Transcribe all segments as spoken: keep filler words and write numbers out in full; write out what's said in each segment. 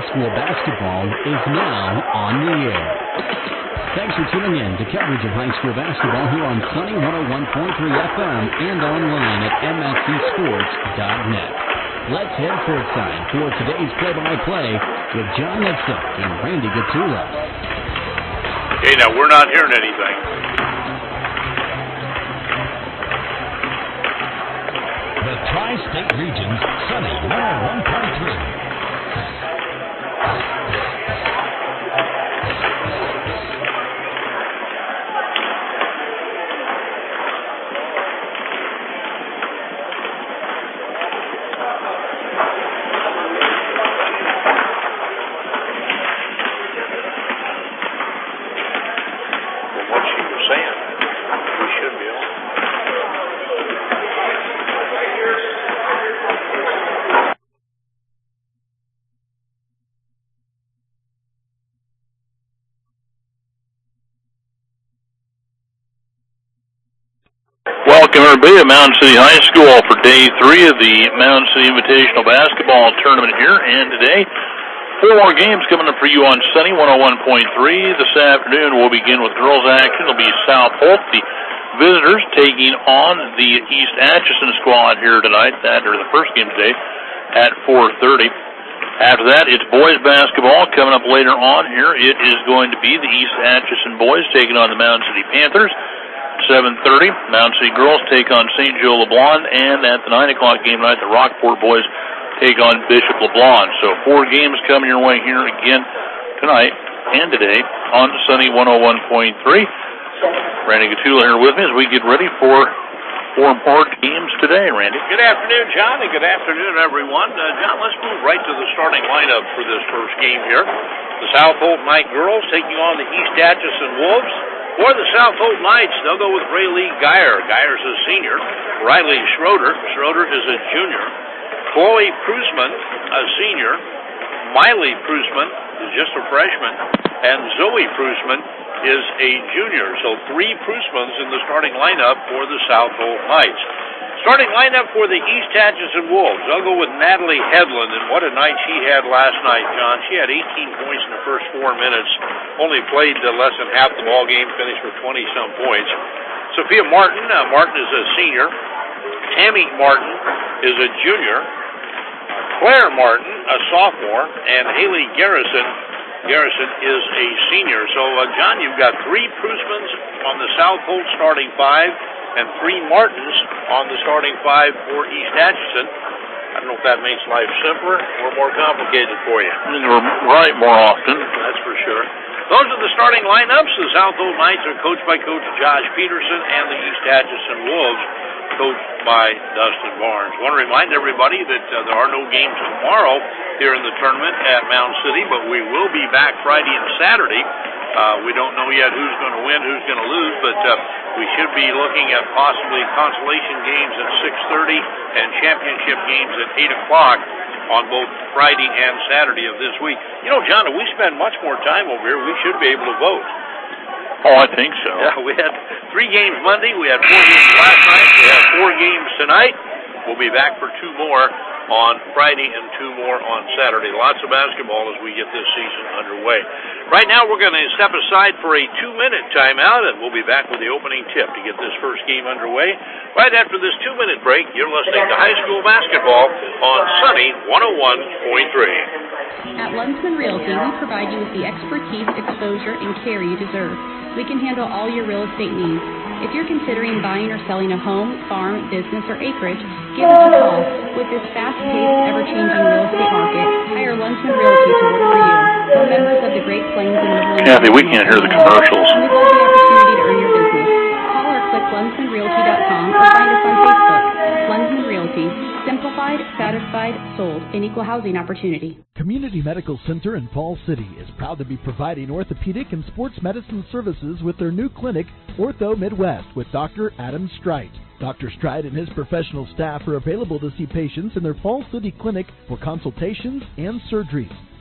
High School basketball is now on the air. Thanks for tuning in to coverage of high school basketball here on Sunny one oh one point three F M and online at M S C sports dot net. Let's head courtside for today's play-by-play with John Lipsick and Randy Gatula. Okay, now we're not hearing anything. The Tri-State Region's Sunny one oh one point three. Welcome everybody to Mountain City High School for day three of the Mountain City Invitational Basketball Tournament here. And today, four more games coming up for you on Sunny one oh one point three. This afternoon we'll begin with girls action. It'll be South Holt, the visitors, taking on the East Atchison squad here tonight. That or the first game today at four thirty. After that, it's boys basketball coming up later on here. It is going to be the East Atchison boys taking on the Mountain City Panthers. seven thirty, Mountain City girls take on Saint Joe LeBlanc, and at the nine o'clock game tonight, the Rockport boys take on Bishop LeBlanc. So four games coming your way here again tonight and today on Sunny one oh one point three. Randy Gatula here with me as we get ready for four important games today, Randy. Good afternoon, John, and good afternoon, everyone. Uh, John, let's move right to the starting lineup for this first game here. The South Holt Knight girls taking on the East Atchison Wolves. For the South Holt Knights, they'll go with Raylee Geyer. Geyer's a senior. Riley Schroeder. Schroeder is a junior. Chloe Prusman, a senior. Miley Prusman is just a freshman. And Zoe Prusman is a junior. So three Prusmans in the starting lineup for the South Holt Knights. Starting lineup for the East Atchison Wolves. They'll go with Natalie Hedlund, and what a night she had last night, John. She had eighteen points in the first four minutes, only played uh, less than half the ball game, finished with twenty-some points. Sophia Martin, uh, Martin is a senior. Tammy Martin is a junior. Claire Martin, a sophomore, and Haley Garrison, Garrison is a senior. So, uh, John, you've got three Prusmans on the South Holt starting five, and three Martins on the starting five for East Atchison. I don't know if that makes life simpler or more complicated for you. You're right more often. That's for sure. Those are the starting lineups. The South Holt Knights are coached by Coach Josh Peterson, and the East Atchison Wolves coached by Dustin Barnes. I want to remind everybody that uh, there are no games tomorrow here in the tournament at Mountain City, but we will be back Friday and Saturday. Uh, we don't know yet who's going to win, who's going to lose, but uh, we should be looking at possibly consolation games at six thirty and championship games at eight o'clock on both Friday and Saturday of this week. You know, John, if we spend much more time over here, we should be able to vote. Oh, I think so. Yeah, we had three games Monday, we had four games last night, we have four games tonight. We'll be back for two more on Friday and two more on Saturday. Lots of basketball as we get this season underway. Right now we're going to step aside for a two-minute timeout, and we'll be back with the opening tip to get this first game underway. Right after this two-minute break, you're listening to high school basketball on Sunny one oh one point three. At Lunsman Realty, we provide you with the expertise, exposure, and care you deserve. We can handle all your real estate needs. If you're considering buying or selling a home, farm, business, or acreage, give us a call. With this fast-paced, ever-changing real estate market, hire Lunsman Realty to work for you. We're members of the Great Plains and Midland. Kathy, we can't hear the commercials. And we love the opportunity to earn your business. Call or click lunsman realty dot com or find us on Facebook. Lunsman Realty. Simplified, satisfied, sold. An equal housing opportunity. Community Medical Center in Falls City is proud to be providing orthopedic and sports medicine services with their new clinic, Ortho Midwest, with Doctor Adam Strite. Doctor Strite and his professional staff are available to see patients in their Falls City clinic for consultations and surgeries.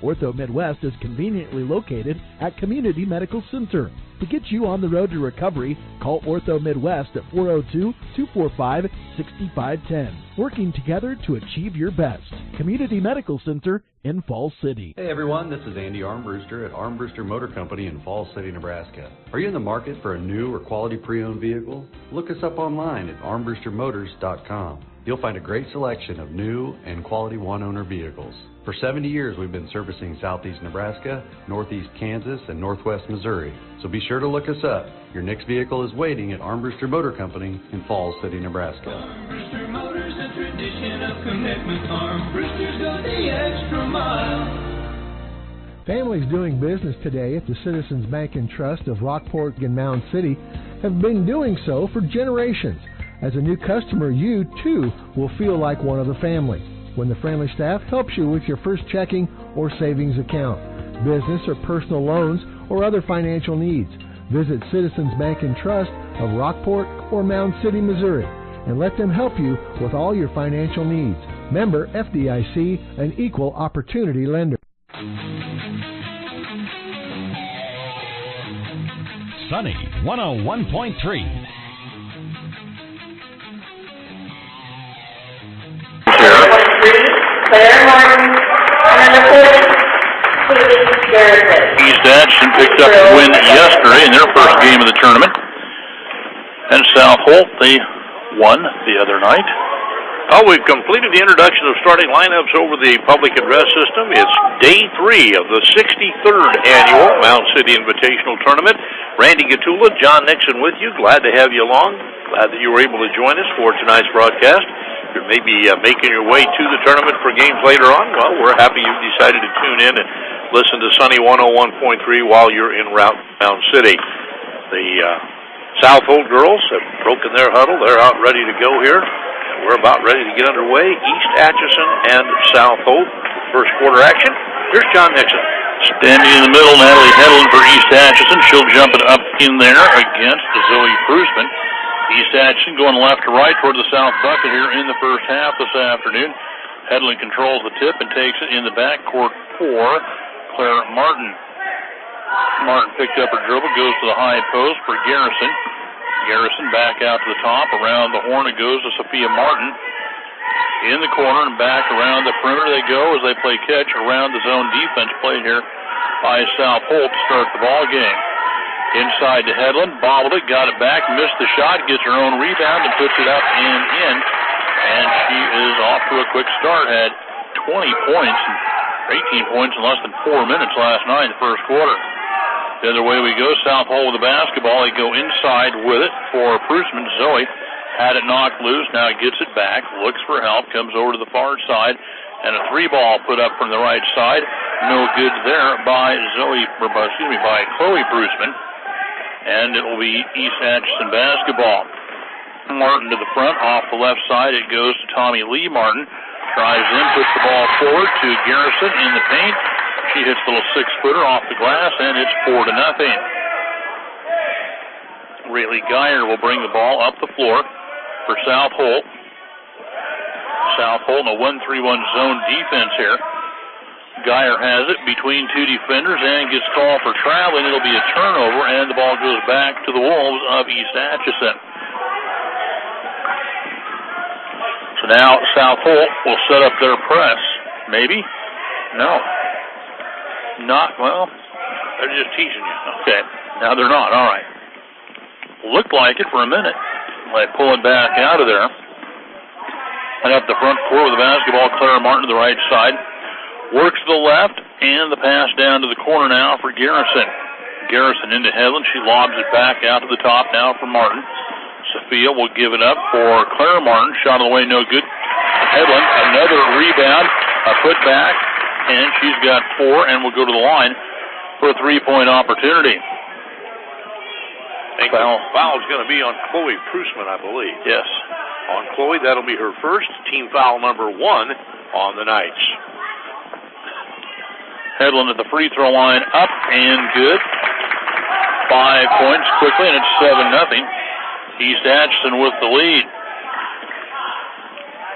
Ortho Midwest is conveniently located at Community Medical Center. To get you on the road to recovery, call Ortho Midwest at four oh two, two four five, six five one zero. Working together to achieve your best. Community Medical Center in Falls City. Hey everyone, this is Andy Armbruster at Armbruster Motor Company in Falls City, Nebraska. Are you in the market for a new or quality pre-owned vehicle? Look us up online at armbruster motors dot com. You'll find a great selection of new and quality one-owner vehicles. For seventy years, we've been servicing southeast Nebraska, northeast Kansas, and northwest Missouri. So be sure to look us up. Your next vehicle is waiting at Armbruster Motor Company in Falls City, Nebraska. Armbruster Motors, a tradition of commitment. Armbrusters go the extra mile. Families doing business today at the Citizens Bank and Trust of Rockport and Mound City have been doing so for generations. As a new customer, you, too, will feel like one of the family when the friendly staff helps you with your first checking or savings account, business or personal loans, or other financial needs. Visit Citizens Bank and Trust of Rockport or Mound City, Missouri, and let them help you with all your financial needs. Member F D I C, an equal opportunity lender. Sunny one oh one point three. Claire Martin, and number four, Garrison. East Atchison picked up a win yesterday in their first game of the tournament. And South Holt, they won the other night. Oh, we've completed the introduction of starting lineups over the public address system. It's day three of the sixty-third annual Mound City Invitational Tournament. Randy Gatula, John Nixon with you. Glad to have you along. Glad that you were able to join us for tonight's broadcast. You may be uh, making your way to the tournament for games later on. Well, we're happy you decided to tune in and listen to Sunny one oh one point three while you're en route to Mound City. The uh, South Holt girls have broken their huddle. They're out ready to go here. And we're about ready to get underway. East Atchison and South Holt. First quarter action. Here's John Nixon. Standing in the middle, Natalie Hedlund for East Atchison. She'll jump it up in there against Zoe Prusman. East Atchison going left to right toward the south bucket here in the first half this afternoon. Hedlund controls the tip and takes it in the backcourt for Claire Martin. Martin picked up her dribble, goes to the high post for Garrison. Garrison back out to the top. Around the horn it goes to Sophia Martin. In the corner and back around the perimeter they go as they play catch around the zone defense played here by South Holt to start the ball game. Inside to Hedlund, bobbled it, got it back, missed the shot, gets her own rebound and puts it up and in. And she is off to a quick start. Had twenty points, eighteen points in less than four minutes last night in the first quarter. The other way we go, South Holt with the basketball. They go inside with it for Prusman. Zoe had it knocked loose, now gets it back, looks for help, comes over to the far side, and a three ball put up from the right side. No good there by Zoe, or by, excuse me, by Chloe Prusman. And it will be East Atchison basketball. Martin to the front, off the left side, it goes to Tommy Lee Martin. Drives in, puts the ball forward to Garrison in the paint. She hits a little six-footer off the glass, and it's four to nothing. Rayleigh Geyer will bring the ball up the floor for South Holt. South Holt in a one three one zone defense here. Geyer has it between two defenders and gets called for traveling. It'll be a turnover, and the ball goes back to the Wolves of East Atchison. So now South Holt will set up their press. Maybe? No. Not, well, they're just teasing you. Okay. Now they're not. All right. Looked like it for a minute. They pull it back out of there. And up the front court with the basketball, Clara Martin to the right side. Works to the left, and the pass down to the corner now for Garrison. Garrison into Hedlund. She lobs it back out to the top now for Martin. Sophia will give it up for Clara Martin. Shot away, no good. Hedlund, another rebound, a put back, and she's got four and will go to the line for a three-point opportunity. I think foul. The foul's going to be on Chloe Prusman, I believe. Yes. On Chloe, that'll be her first team foul number one on the Knights. Hedlund at the free throw line, up and good. Five points quickly, and it's seven nothing. East Atchison with the lead.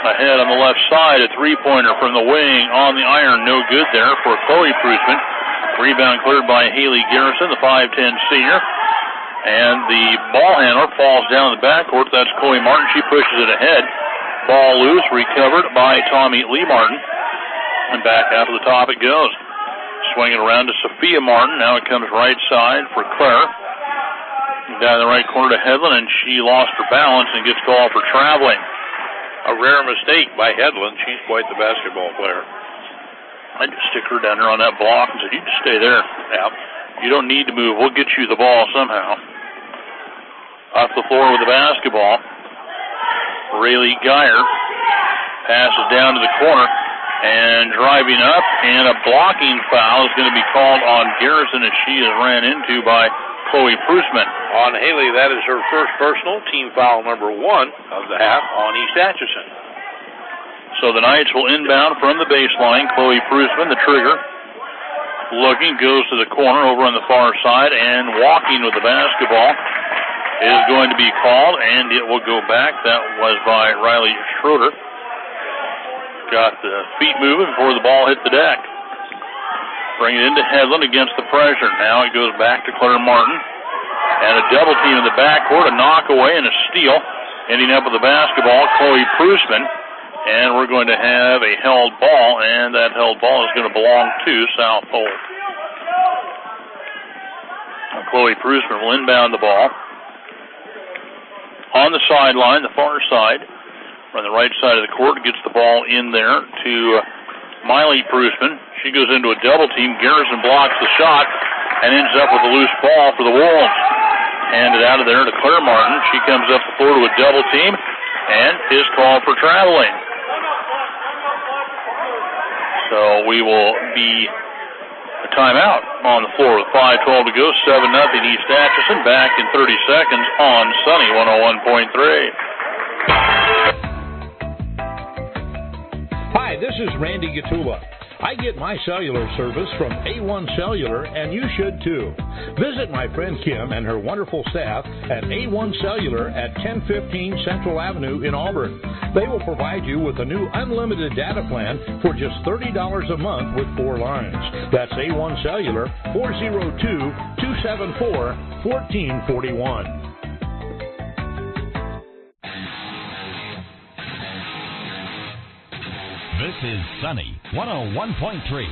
ahead on the left side. A three-pointer from the wing on the iron. No good there for Chloe Prusman. Rebound cleared by Haley Garrison, the five ten senior. And the ball handler falls down in the backcourt. That's Chloe Martin. She pushes it ahead. Ball loose, recovered by Tommy Lee Martin. And back out to the top it goes. Swinging around to Sophia Martin. Now it comes right side for Claire. Down in the right corner to Hedlund, and she lost her balance and gets called for traveling. A rare mistake by Hedlund. She's quite the basketball player. I just stick her down there on that block and said, you just stay there. Yeah. You don't need to move. We'll get you the ball somehow. Off the floor with the basketball. Rayleigh Geyer passes down to the corner and driving up, and a blocking foul is going to be called on Garrison as she is ran into by Chloe Prusman. On Haley, that is her first personal, team foul number one of the half on East Atchison. So the Knights will inbound from the baseline. Chloe Prusman, the trigger, looking, goes to the corner over on the far side, and walking with the basketball is going to be called, and it will go back. That was by Riley Schroeder. Got the feet moving before the ball hit the deck. Bring it into Hedlund against the pressure. Now it goes back to Claire Martin. And a double team in the backcourt, a knock away and a steal. Ending up with the basketball, Chloe Prusman. And we're going to have a held ball, and that held ball is going to belong to South Holt. Chloe Prusman will inbound the ball. On the sideline, the far side, on the right side of the court, gets the ball in there to Miley Prusman. She goes into a double team. Garrison blocks the shot and ends up with a loose ball for the Wolves. Handed out of there to Claire Martin. She comes up the floor to a double team and is called for traveling. So we will be a timeout on the floor with five twelve to go. seven nothing East Atchison. Back in thirty seconds on Sunny one oh one point three. Hi, this is Randy Gatula. I get my cellular service from A one Cellular, and you should too. Visit my friend Kim and her wonderful staff at A one Cellular at ten fifteen Central Avenue in Auburn. They will provide you with a new unlimited data plan for just thirty dollars a month with four lines. That's A one Cellular, four oh two, two seven four, one four four one. This is Sunny one oh one point three.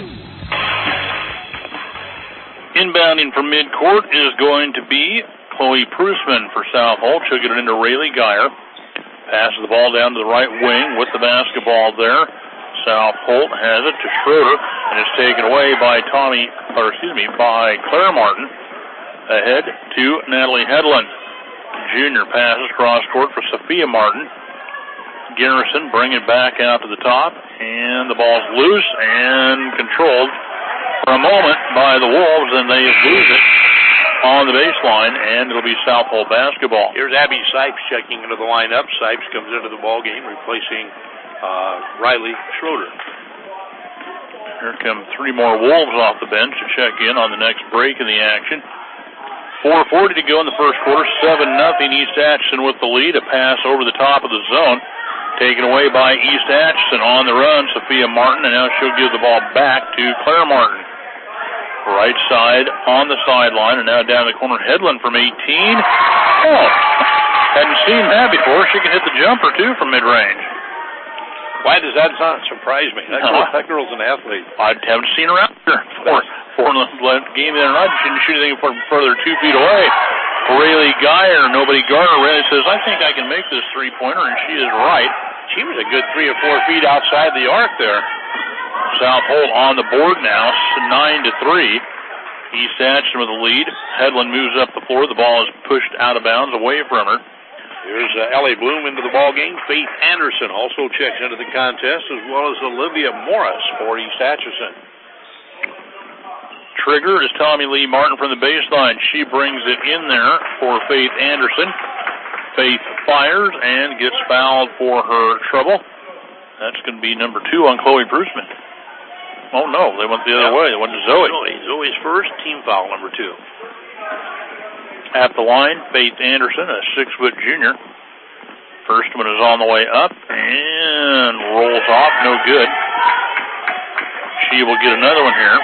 Inbounding from midcourt is going to be Chloe Prusman for South Holt. She'll get it into Rayleigh Geyer. Passes the ball down to the right wing with the basketball there. South Holt has it to Schroeder, and it's taken away by Tommy, or excuse me, by Claire Martin. Ahead to Natalie Hedlund. Junior passes cross court for Sophia Martin. Garrison bring it back out to the top, and the ball's loose and controlled for a moment by the Wolves, and they lose it on the baseline, and it'll be South Holt basketball. Here's Abby Sipes checking into the lineup. Sipes comes into the ball game, replacing uh, Riley Schroeder. Here come three more Wolves off the bench to check in on the next break in the action. four forty to go in the first quarter. seven nothing East Atchison with the lead. A pass over the top of the zone. Taken away by East Atchison. On the run, Sophia Martin, and now she'll give the ball back to Claire Martin. Right side on the sideline, and now down the corner, Hedlund from eighteen. Oh, hadn't seen that before. She can hit the jumper, too, from mid-range. Why does that not surprise me? That, no. girl, that girl's an athlete. I haven't seen her out there for, for the game the other night. She didn't shoot anything further two feet away. Rayleigh Geyer, nobody Garner, Rayleigh says, I think I can make this three-pointer, and she is right. She was a good three or four feet outside the arc there. South Holt on the board now, nine to three. East Atchison with the lead. Hedlund moves up the floor. The ball is pushed out of bounds away from her. Here's uh, Ellie Bloom into the ball game. Faith Anderson also checks into the contest, as well as Olivia Morris for East Atchison. Trigger is Tommy Lee Martin from the baseline. She brings it in there for Faith Anderson. Faith fires and gets fouled for her trouble. That's going to be number two on Chloe Prusman. Oh, no, they went the other yeah. way. They went to Zoe. Zoe. Zoe's first, team foul number two. At the line, Faith Anderson, a six-foot junior. First one is on the way up and rolls off. No good. She will get another one here.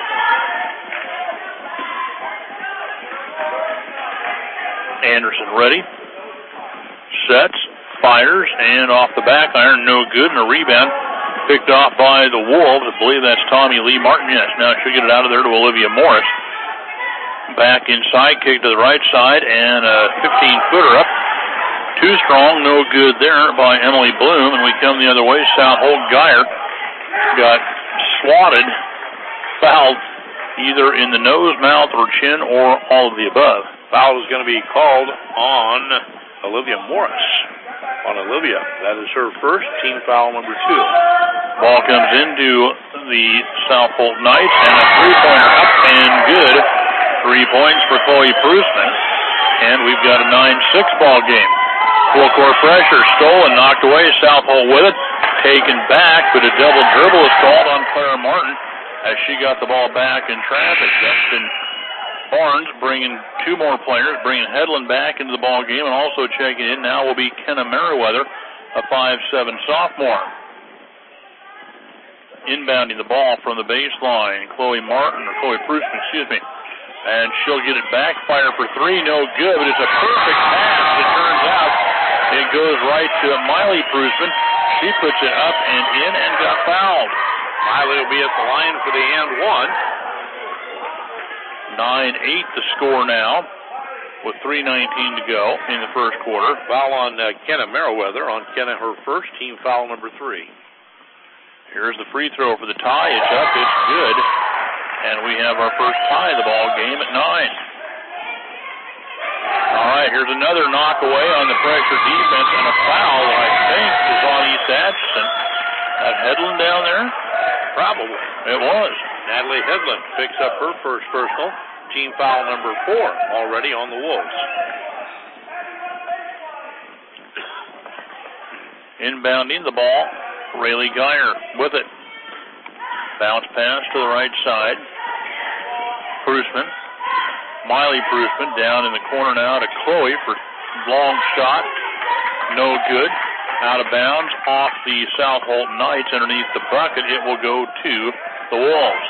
Anderson ready. Sets. Fires. And off the back iron. No good. And a rebound picked off by the Wolves. I believe that's Tommy Lee Martin. Yes. Now she'll get it out of there to Olivia Morris. Back inside. Kick to the right side. And a fifteen-footer up. Too strong. No good there by Emily Bloom. And we come the other way. South Holt Geyer got swatted. Fouled either in the nose, mouth, or chin, or all of the above. Foul is going to be called on Olivia Morris. On Olivia. That is her first, team foul number two. Ball comes into the South Holt Knights, and a three-pointer up and good. Three points for Chloe Prusman. And we've got a nine six ball game. Full court pressure, stolen, knocked away. South Holt with it. Taken back, but a double dribble is called on Clara Martin as she got the ball back in traffic. Justin Barnes bringing two more players, bringing Hedlund back into the ball game, and also checking in now will be Kenna Merriweather, a five seven sophomore. Inbounding the ball from the baseline, Chloe Martin, or Chloe Prusman, excuse me, and she'll get it back, fire for three, no good, but it's a perfect pass, it turns out. It goes right to Miley Prusman. She puts it up and in and got fouled. Miley will be at the line for the and one. nine eight the score now with three nineteen to go in the first quarter. Foul on uh, Kenna Merriweather. On Kenna, her first, team foul number three. Here's the free throw for the tie. It's up. It's good. And we have our first tie of the ball game at nine. All right, here's another knock away on the pressure defense and a foul that I think is on East Atchison. That Hedlund down there? Probably. It was. Natalie Hedlund picks up her first personal. Team foul number four already on the Wolves. Inbounding the ball, Rayleigh Geyer with it. Bounce pass to the right side. Prusman. Miley Prusman down in the corner now to Chloe for long shot. No good. Out of bounds off the South Holt Knights underneath the bucket. It will go to the Wolves.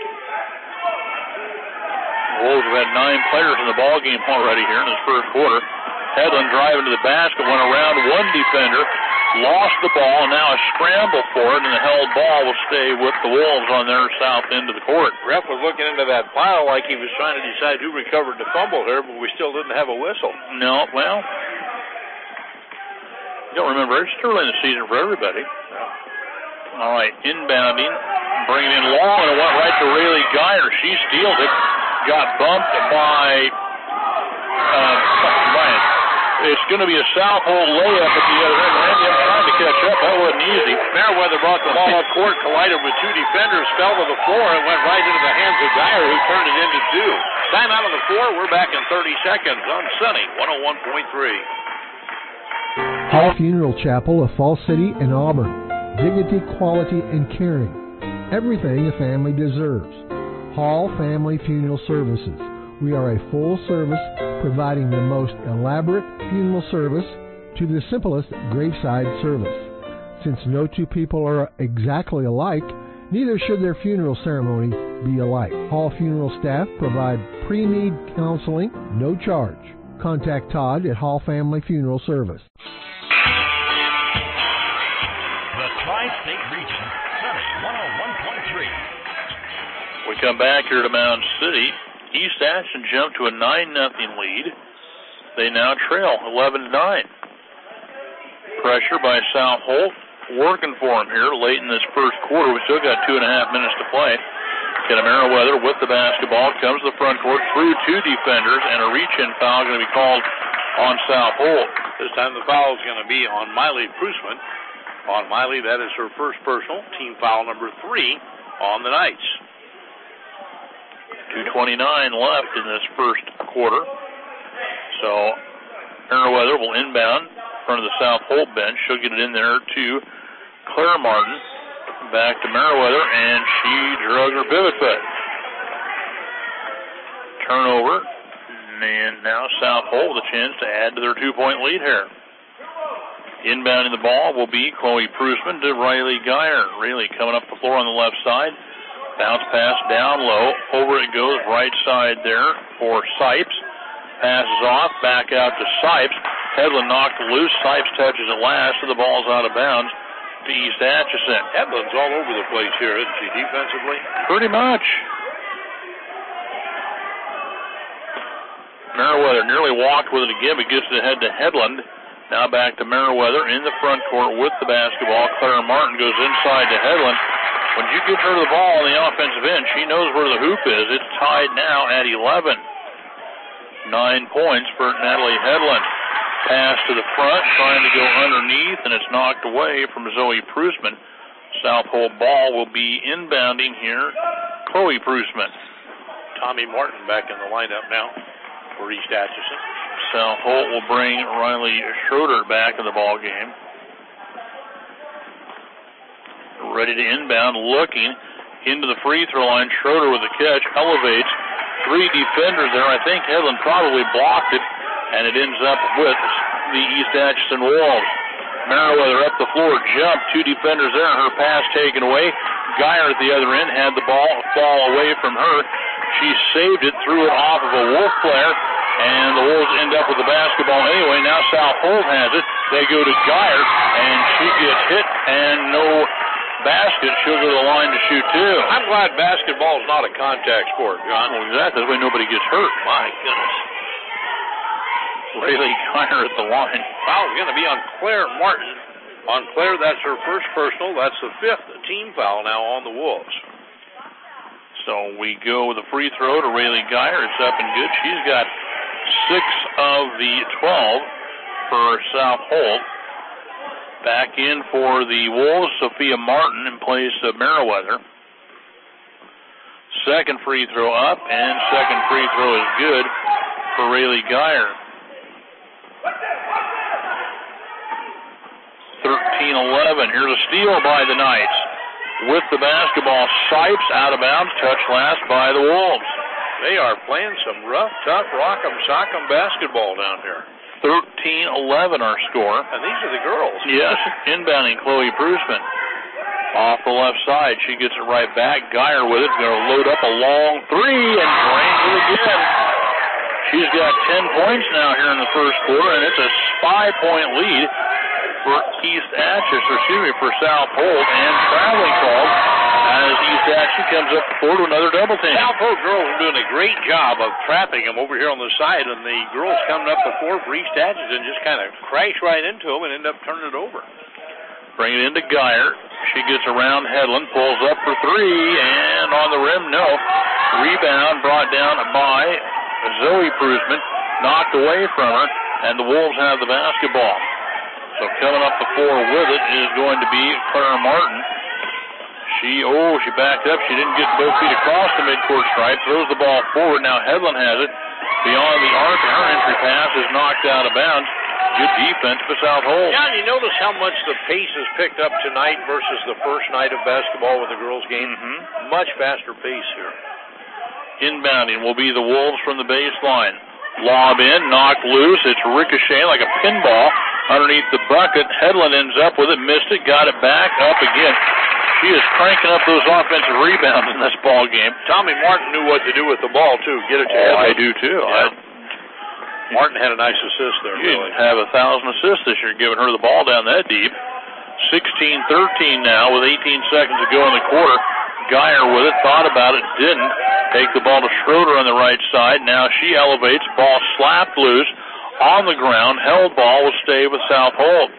The Wolves have had nine players in the ball game already here in this first quarter. Hedlund driving to the basket, went around one defender, lost the ball, and now a scramble for it, and the held ball will stay with the Wolves on their south end of the court. Ref was looking into that pile like he was trying to decide who recovered the fumble here, but we still didn't have a whistle. No, well, you don't remember, it's early in the season for everybody. Yeah. All right, inbounding, bringing in long, and it went right to Rayleigh Geyer. She stealed it, got bumped by uh, Bryant. It's going to be a South Holt layup at the other end. Randy, I'm trying to catch up. That wasn't easy. Merriweather brought the ball up court, collided with two defenders, fell to the floor, and went right into the hands of Geyer, who turned it into two. Time out on the floor. We're back in thirty seconds on Sunny one oh one point three. Hall Funeral Chapel of Falls City and Auburn. Dignity, quality, and caring. Everything a family deserves. Hall Family Funeral Services. We are a full service providing the most elaborate funeral service to the simplest graveside service. Since no two people are exactly alike, neither should their funeral ceremony be alike. Hall Funeral staff provide pre-need counseling, no charge. Contact Todd at Hall Family Funeral Service. The Tri-State Region, Sunny one oh one point three. We come back here to Mound City. East Atchison jumped to a nine nothing lead. They now trail eleven to nine. Pressure by South Holt working for them here late in this first quarter. We still got two and a half minutes to play. Kenna Merriweather with the basketball comes to the front court through two defenders, and a reach-in foul going to be called on South Holt. This time the foul is going to be on Miley Prusman. On Miley, that is her first personal, team foul number three on the Knights. two twenty-nine left in this first quarter. So Merriweather will inbound in front of the South Holt bench. She'll get it in there to Claire Martin. Back to Merriweather, and she drug her pivot foot. Turnover, and now South Holt with a chance to add to their two-point lead here. Inbounding the ball will be Chloe Prusman to Riley Geyer. Riley coming up the floor on the left side. Bounce pass down low. Over it goes, right side there for Sipes. Passes off, back out to Sipes. Hedlund knocked loose. Sipes touches it last, so the ball's out of bounds to East Atchison. Hedlund's all over the place here, isn't she, defensively? Pretty much. Meriwether nearly walked with it again, but gets it ahead to Hedlund. Now back to Meriwether in the front court with the basketball. Clara Martin goes inside to Hedlund. When you get her the ball on the offensive end, she knows where the hoop is. It's tied now at eleven. Nine points for Natalie Hedlund. Pass to the front, trying to go underneath, and it's knocked away from Zoe Prusman. South Holt ball will be inbounding here. Chloe Prusman. Tommy Martin back in the lineup now for East Atchison. South Holt will bring Riley Schroeder back in the ball game. Ready to inbound, looking into the free throw line. Schroeder with the catch, elevates. Three defenders there. I think Hedlund probably blocked it, and it ends up with the East Atchison Wolves. Meriwether up the floor, jump. Two defenders there, and her pass taken away. Geyer at the other end had the ball fall away from her. She saved it, threw it off of a Wolf player, and the Wolves end up with the basketball anyway. Now South Holt has it. They go to Geyer, and she gets hit, and no basket. She'll go to the line to shoot two. I'm glad basketball is not a contact sport, John. Well, exactly. That way nobody gets hurt. My goodness. Rayleigh Geyer at the line. Foul's going to be on Claire Martin. On Claire, that's her first personal. That's the fifth team foul now on the Wolves. So we go with a free throw to Rayleigh Geyer. It's up and good. She's got six of the twelve for South Holt. Back in for the Wolves, Sophia Martin in place of Meriwether. Second free throw up, and second free throw is good for Rayleigh Geyer. thirteen eleven. Here's a steal by the Knights. With the basketball, Sipes out of bounds, touch last by the Wolves. They are playing some rough, tough, rock'em sock'em basketball down here. thirteen eleven our score. And these are the girls. Yes, inbounding Chloe Prusman. Off the left side, she gets it right back. Geyer with it, going to load up a long three and drains it again. She's got ten points now here in the first quarter, and it's a five-point lead for East Atchison, or excuse me, for South Holt, and traveling called as East Atchison comes up the floor to another double team. South Holt girls are doing a great job of trapping them over here on the side, and the girls coming up the floor for East Atchison just kind of crash right into them and end up turning it over. Bring it into Geyer. She gets around Hedlund, pulls up for three, and on the rim, no. Rebound brought down by Zoe Prusman, knocked away from her, and the Wolves have the basketball. So coming up the floor with it is going to be Clara Martin. She, oh, she backed up. She didn't get both feet across the midcourt stripe. Throws the ball forward. Now Hedlund has it beyond the arc, and her entry pass is knocked out of bounds. Good defense for South Holt. John, you notice how much the pace has picked up tonight versus the first night of basketball with the girls' game? Mm-hmm. Much faster pace here. Inbounding will be the Wolves from the baseline. Lob in, knocked loose. It's ricochet like a pinball underneath the bucket. Hedlund ends up with it, missed it, got it back, up again. She is cranking up those offensive rebounds in this ball game. Tommy Martin knew what to do with the ball, too. Get it to oh, Hedlund. I do, too. Yeah. I, Martin had a nice assist there, you really. have a thousand assists this year, giving her the ball down that deep. sixteen thirteen now with eighteen seconds to go in the quarter. Geyer with it, thought about it, didn't. Take the ball to Schroeder on the right side. Now she elevates, ball slapped loose on the ground. Held ball will stay with South Holt.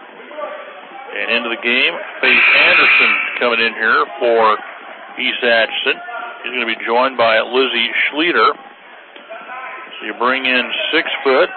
And into the game, Faith Anderson coming in here for East Atchison. He's going to be joined by Lizzie Schleter. So you bring in six foot.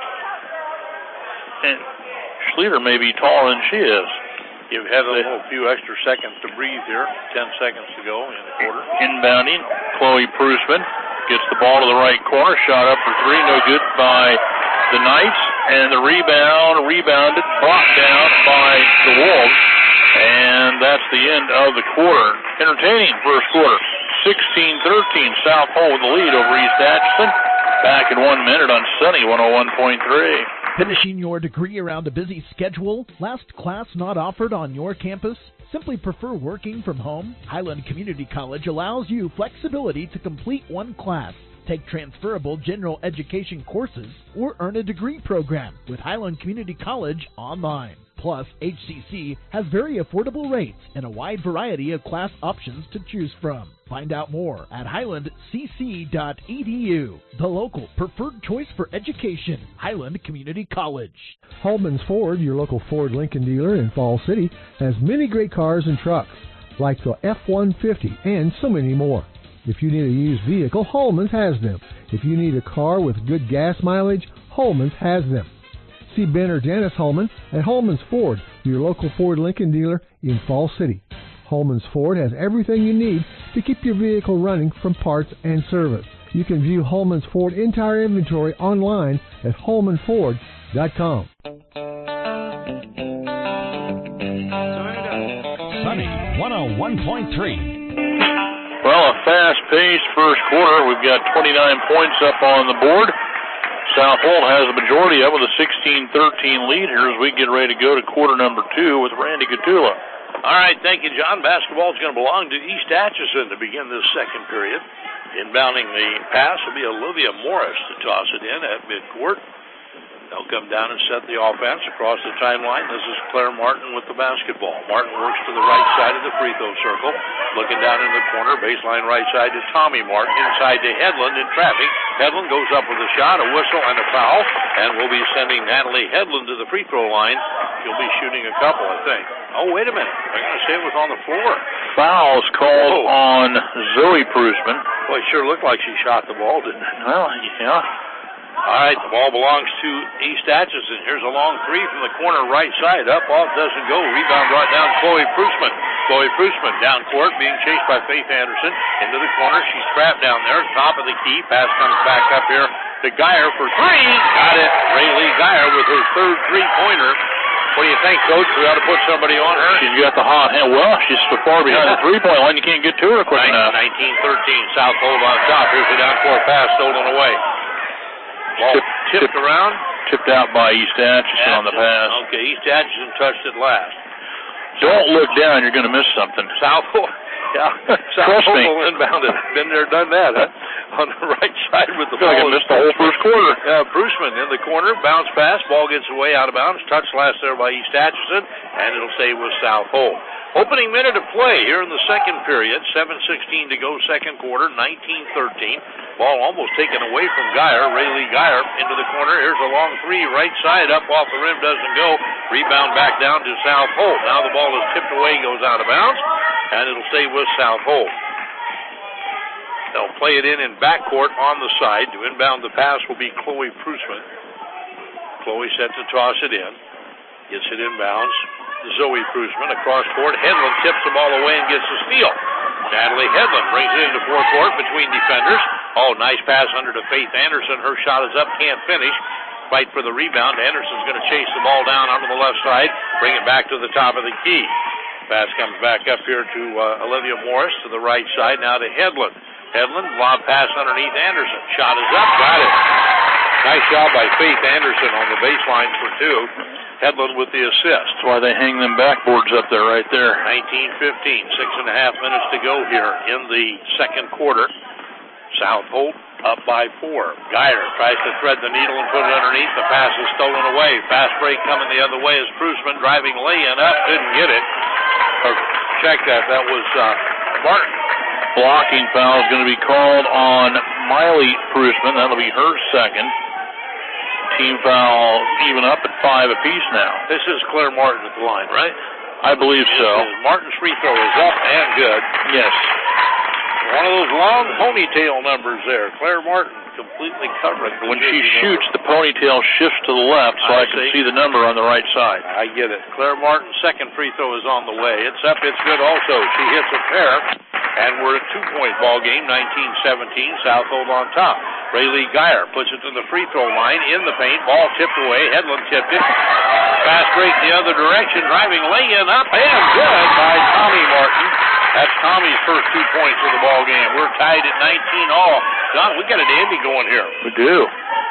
And Schleter may be taller than she is. You've had a little, few extra seconds to breathe here. Ten seconds to go in the quarter. Inbounding, Chloe Prusman gets the ball to the right corner. Shot up for three, no good by the Knights. And the rebound, rebounded, brought down by the Wolves. And that's the end of the quarter. Entertaining first quarter. sixteen thirteen, South Holt with the lead over East Atchison. Back in one minute on Sunny one oh one point three. Finishing your degree around a busy schedule? Last class not offered on your campus? Simply prefer working from home? Highland Community College allows you flexibility to complete one class, take transferable general education courses, or earn a degree program with Highland Community College online. Plus, H C C has very affordable rates and a wide variety of class options to choose from. Find out more at highland c c dot e d u, the local preferred choice for education, Highland Community College. Holman's Ford, your local Ford Lincoln dealer in Falls City, has many great cars and trucks, like the F one fifty and so many more. If you need a used vehicle, Holman's has them. If you need a car with good gas mileage, Holman's has them. See Ben or Janice Holman at Holman's Ford, your local Ford Lincoln dealer in Falls City. Holman's Ford has everything you need to keep your vehicle running from parts and service. You can view Holman's Ford entire inventory online at holman ford dot com. Sunny one oh one point three. Well, a fast-paced first quarter. We've got twenty-nine points up on the board. South Holt has the majority of it with a sixteen thirteen lead here as we get ready to go to quarter number two with Randy Gatula. All right, thank you, John. Basketball is going to belong to East Atchison to begin this second period. Inbounding the pass will be Olivia Morris to toss it in at midcourt. They'll come down and set the offense across the timeline. This is Claire Martin with the basketball. Martin works to the right side of the free throw circle. Looking down in the corner, baseline right side to Tommy Martin. Inside to Hedlund in traffic. Hedlund goes up with a shot, a whistle, and a foul. And we'll be sending Natalie Hedlund to the free throw line. She'll be shooting a couple, I think. Oh, wait a minute. They're going to say it was on the floor. Fouls called oh. on Zoe Prusman. Well, it sure looked like she shot the ball, didn't it? Well, yeah. All right, the ball belongs to East Atchison. Here's a long three from the corner right side. Up, off, doesn't go. Rebound brought down Chloe Prusman. Chloe Prusman down court, being chased by Faith Anderson. Into the corner. She's trapped down there. Top of the key. Pass comes back up here to Geyer for three. Got it. Raylee Geyer with her third three-pointer. What do you think, Coach? We ought to put somebody on her? She's got the hot hand. Well, she's so far behind the three-point line, you can't get to her quick enough. nineteen thirteen, South Holt on top. Here's the down-court pass, stolen away. Ball Tip, tipped tipped around. Tipped out by East Atchison, Atchison on the pass. Okay, East Atchison touched it last. Don't look down. You're going to miss something. South Holt. Yeah, South Holt will inbound it. Been there, done that, huh? On the right side with the ball. I missed the whole first quarter. Uh, Prusman in the corner, bounce pass, ball gets away out of bounds, touch last there by East Atchison, and it'll stay with South Holt. Opening minute of play here in the second period, seven sixteen to go, second quarter, nineteen thirteen. Ball almost taken away from Geyer, Raylee Geyer into the corner. Here's a long three, right side, up off the rim, doesn't go. Rebound back down to South Holt. Now the ball is tipped away, goes out of bounds, and it'll stay with South Holt. They'll play it in in backcourt on the side. To inbound the pass will be Chloe Prusman. Chloe set to toss it in. Gets it inbounds. Zoe Prusman across court. Hedlund tips the ball away and gets the steal. Natalie Hedlund brings it into forecourt between defenders. Oh, nice pass under to Faith Anderson. Her shot is up, can't finish. Fight for the rebound. Anderson's going to chase the ball down onto the left side. Bring it back to the top of the key. Pass comes back up here to uh, Olivia Morris to the right side. Now to Hedlund. Hedlund, lob pass underneath Anderson. Shot is up, got it. Nice job by Faith Anderson on the baseline for two. Hedlund with the assist. That's why they hang them backboards up there, right there. nineteen fifteen, six and a half minutes to go here in the second quarter. South Holt up by four. Geyer tries to thread the needle and put it underneath. The pass is stolen away. Fast break coming the other way as Prusman driving lay-in up. Didn't get it. Or check that. That was uh, Martin. Blocking foul is going to be called on Miley Prusman. That'll be her second. Team foul even up at five apiece now. This is Claire Martin at the line, right? I believe so. Martin's free throw is up and good. Yes. One of those long ponytail numbers there. Claire Martin completely covering. When she shoots, the ponytail shifts to the left so I, I can see. see the number on the right side. I get it. Claire Martin's second free throw is on the way. It's up, it's good also. She hits a pair, and we're a two-point ball game, nineteen seventeen, South Holt on top. Raylee Geyer puts it to the free throw line in the paint. Ball tipped away. Hedlund tipped it. Fast break the other direction. Driving lay-in up and good by Tommy Martin. That's Tommy's first two points of the ball game. We're tied at nineteen all. John, we got a dandy going here. We do.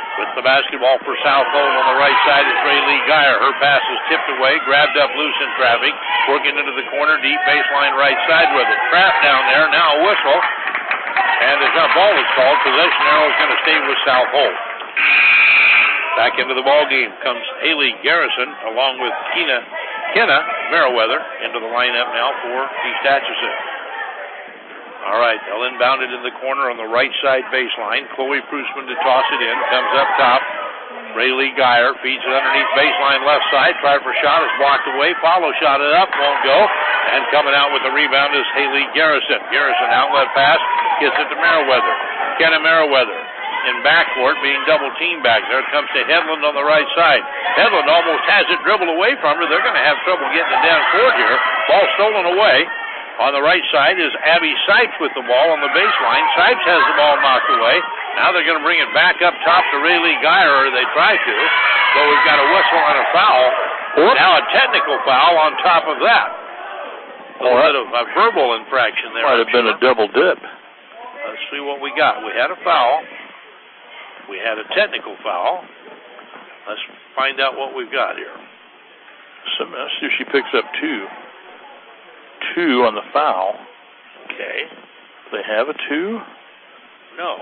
With the basketball for Southold on the right side is Ray Lee Geyer. Her pass is tipped away, grabbed up loose in traffic, working into the corner, deep baseline right side with it. Trapped down there, now a whistle. And there's a ball is called. Possession arrow is going to stay with Southold. Back into the ball game comes Haley Garrison along with Kena, Kenna Merriweather into the lineup now for East Atchison. All right, they'll inbound it in the corner on the right side baseline. Chloe Prusman to toss it in. Comes up top. Ray Lee Geyer feeds it underneath baseline left side. Try for shot is blocked away. Follow shot it up. Won't go. And coming out with the rebound is Haley Garrison. Garrison outlet pass. Gets it to Merriweather. Kenna Merriweather in backcourt being double teamed back there. Comes to Hedlund on the right side. Hedlund almost has it dribbled away from her. They're going to have trouble getting it down court here. Ball stolen away. On the right side is Abby Sipes with the ball on the baseline. Sipes has the ball knocked away. Now they're going to bring it back up top to Ray Lee Geyer, or they try to. So we've got a whistle and a foul. Whoops. Now a technical foul on top of that. A little bit of a verbal infraction there. Might have been a double dip. Let's see what we got. We had a foul. We had a technical foul. Let's find out what we've got here. So let's see if she picks up two. Two on the foul. Okay. They have a two? No.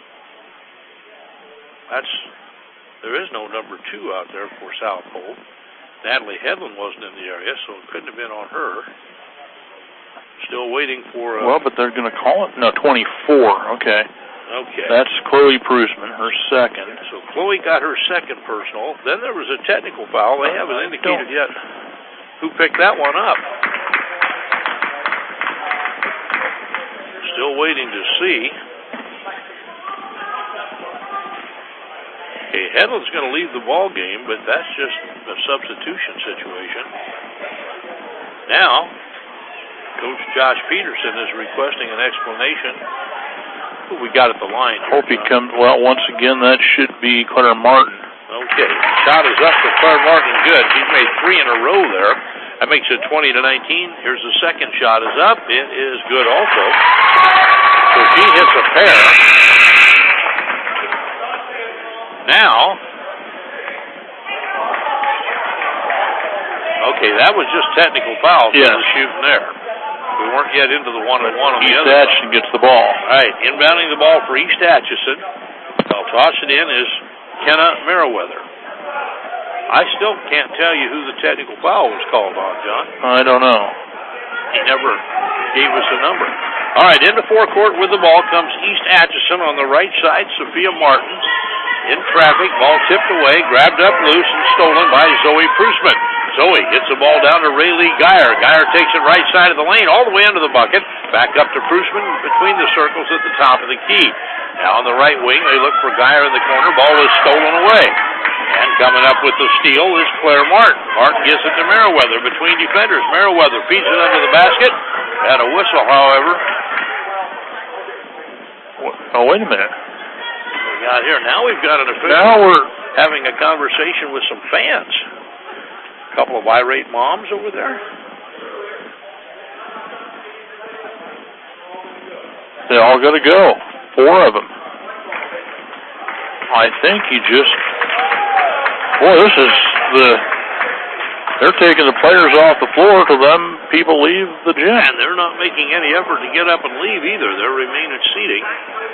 That's, there is no number two out there for Southold. Natalie Hedlund wasn't in the area, so it couldn't have been on her. Still waiting for... Uh, well, but they're going to call it... No, twenty-four. Okay. Okay. That's Chloe Prusman, her second. So Chloe got her second personal. Then there was a technical foul. They haven't indicated yet who picked that one up. Still waiting to see. Okay, Hedlund's going to leave the ball game, but that's just a substitution situation. Now, Coach Josh Peterson is requesting an explanation. Who we got at the line here? Hope he comes. Well, once again, that should be Claire Martin. Okay, shot is up for Claire Martin. Good. He's made three in a row there. That makes it twenty to nineteen. Here's the second shot is up. It is good also. So she hits a pair. Now, okay, that was just technical foul. Yes. Shooting there. We weren't yet into the one-on-one on the East other East Atchison gets the ball. All right, inbounding the ball for East Atchison. They'll toss it in is Kenna Merriweather. I still can't tell you who the technical foul was called on, John. I don't know. He never gave us a number. All right, into forecourt with the ball comes East Atchison on the right side. Sophia Martin in traffic. Ball tipped away, grabbed up loose, and stolen by Zoe Prusman. Zoe gets the ball down to Ray Lee Geyer. Geyer takes it right side of the lane, all the way under the bucket. Back up to Prusman between the circles at the top of the key. Now on the right wing, they look for Geyer in the corner. Ball is stolen away. And coming up with the steal is Claire Martin. Martin gets it to Merriweather between defenders. Merriweather feeds it under the basket. Had a whistle, however. Oh, wait a minute. We got here. Now we've got an official now we're having a conversation with some fans. A couple of irate moms over there. They all got to go. Four of them. I think he just... Boy, this is the... They're taking the players off the floor till them people leave the gym. And they're not making any effort to get up and leave either. They're remaining seating.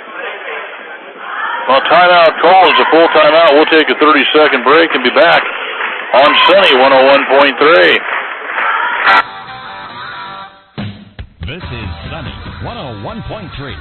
Well, timeout call is a full timeout. We'll take a thirty-second break and be back on Sunny one oh one point three. This is Sunny one oh one point three.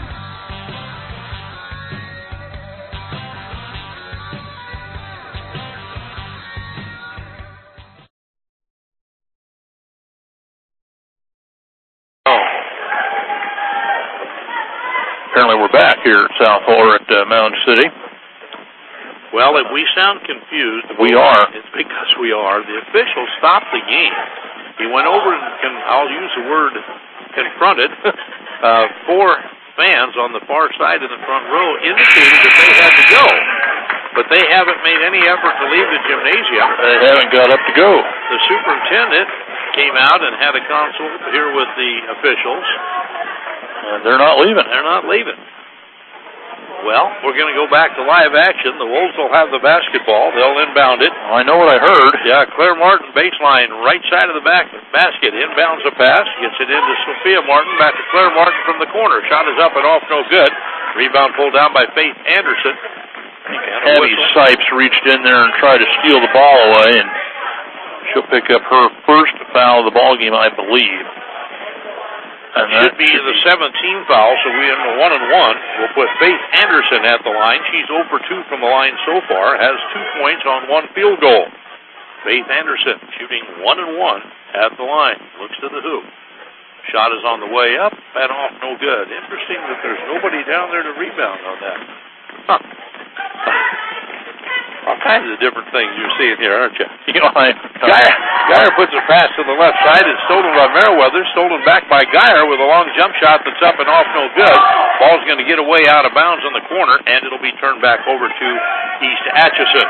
Apparently we're back here at South or at uh, Mound City. Well, if we sound confused, we are. It's because we are. The official stopped the game. He went over and, can, I'll use the word, confronted uh, four fans on the far side in the front row, indicated that they had to go. But they haven't made any effort to leave the gymnasium. They haven't got up to go. The superintendent came out and had a consult here with the officials. And they're not leaving. They're not leaving. Well, we're going to go back to live action. The Wolves will have the basketball. They'll inbound it. I know what I heard. Yeah, Claire Martin, baseline, right side of the back basket. Inbounds a pass. Gets it into Sophia Martin. Back to Claire Martin from the corner. Shot is up and off, no good. Rebound pulled down by Faith Anderson. Abby Sipes reached in there and tried to steal the ball away, and she'll pick up her first foul of the ball game, I believe. And should be the seventeenth foul, so we are one and one. We'll put Faith Anderson at the line. She's zero for two from the line so far, has two points on one field goal. Faith Anderson shooting one and one at the line. Looks to the hoop. Shot is on the way up and off, no good. Interesting that there's nobody down there to rebound on that. Huh. All kinds of different things you're seeing here, aren't you? You know, I, Geyer, Geyer puts a pass to the left side. It's stolen by Meriwether. Stolen back by Geyer with a long jump shot that's up and off, no good. Ball's going to get away out of bounds on the corner, and it'll be turned back over to East Atchison.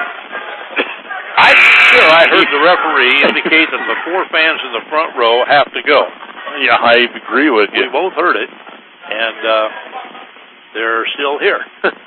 I'm sure I heard the referee indicate that the four fans in the front row have to go. Yeah, I agree with you. We both heard it, and uh, they're still here.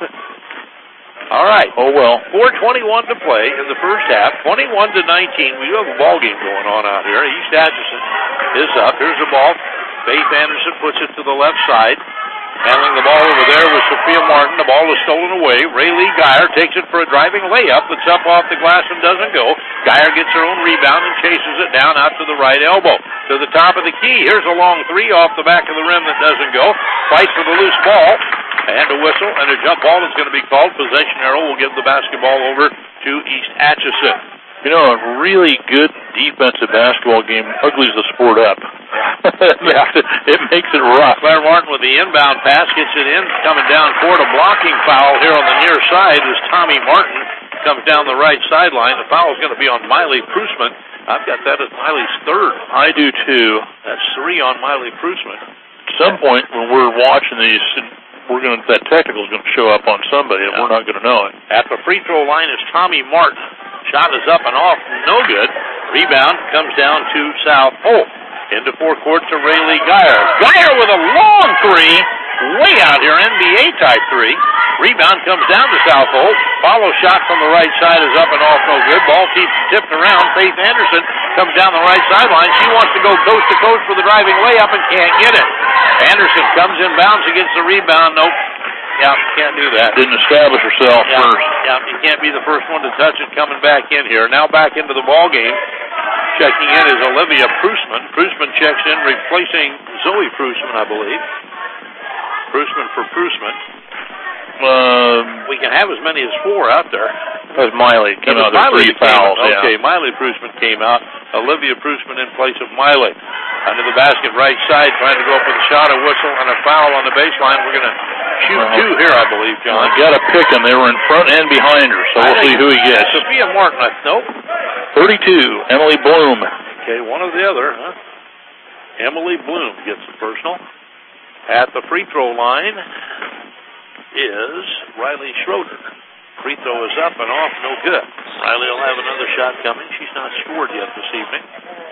All right. Oh, well. four twenty-one to play in the first half. twenty-one to nineteen. We do have a ball game going on out here. East Atchison is up. Here's the ball. Faith Anderson puts it to the left side. Handling the ball over there with Sophia Martin. The ball is stolen away. Raylee Geyer takes it for a driving layup that's up off the glass and doesn't go. Geyer gets her own rebound and chases it down out to the right elbow. To the top of the key. Here's a long three off the back of the rim that doesn't go. Fight for the loose ball. And a whistle and a jump ball is going to be called. Possession arrow will give the basketball over to East Atchison. You know, a really good defensive basketball game uglies the sport up. Yeah. It makes it rough. Claire Martin with the inbound pass gets it in, coming down court. A blocking foul here on the near side as Tommy Martin comes down the right sideline. The foul is going to be on Miley Prusman. I've got that as Miley's third. I do too. That's three on Miley Prusman. At some point when we're watching these, we're going to, that technical is going to show up on somebody, and yeah. We're not going to know it. At the free throw line is Tommy Martin. Shot is up and off, no good. Rebound comes down to South Holt. Into forecourt to Raylee Geyer. Geyer with a long three, way out here, N B A type three. Rebound comes down to South Holt. Follow shot from the right side is up and off, no good. Ball keeps tipped around. Faith Anderson comes down the right sideline. She wants to go coast to coast for the driving layup and can't get it. Anderson comes in bounds against the rebound. Nope. Yeah, can't do that. Didn't establish herself yeah, first. Yeah, you can't be the first one to touch it coming back in here. Now back into the ball game. Checking in is Olivia Prusman. Prusman checks in, replacing Zoe Prusman, I believe. Prusman for Prusman. Um, we can have as many as four out there. That was Miley. Came out there three fouls. Okay, yeah. Miley Prusman came out. Olivia Prusman in place of Miley. Under the basket, right side, trying to go up with a shot, a whistle, and a foul on the baseline. We're going to shoot uh, two here, I believe, John. I got to pick them. They were in front and behind her, so we'll see who he gets. Sophia Martin, I, nope. thirty-two, Emily Bloom. Okay, one or the other, huh? Emily Bloom gets the personal. At the free throw line is Riley Schroeder. Free throw is up and off, no good. Riley will have another shot coming. She's not scored yet this evening.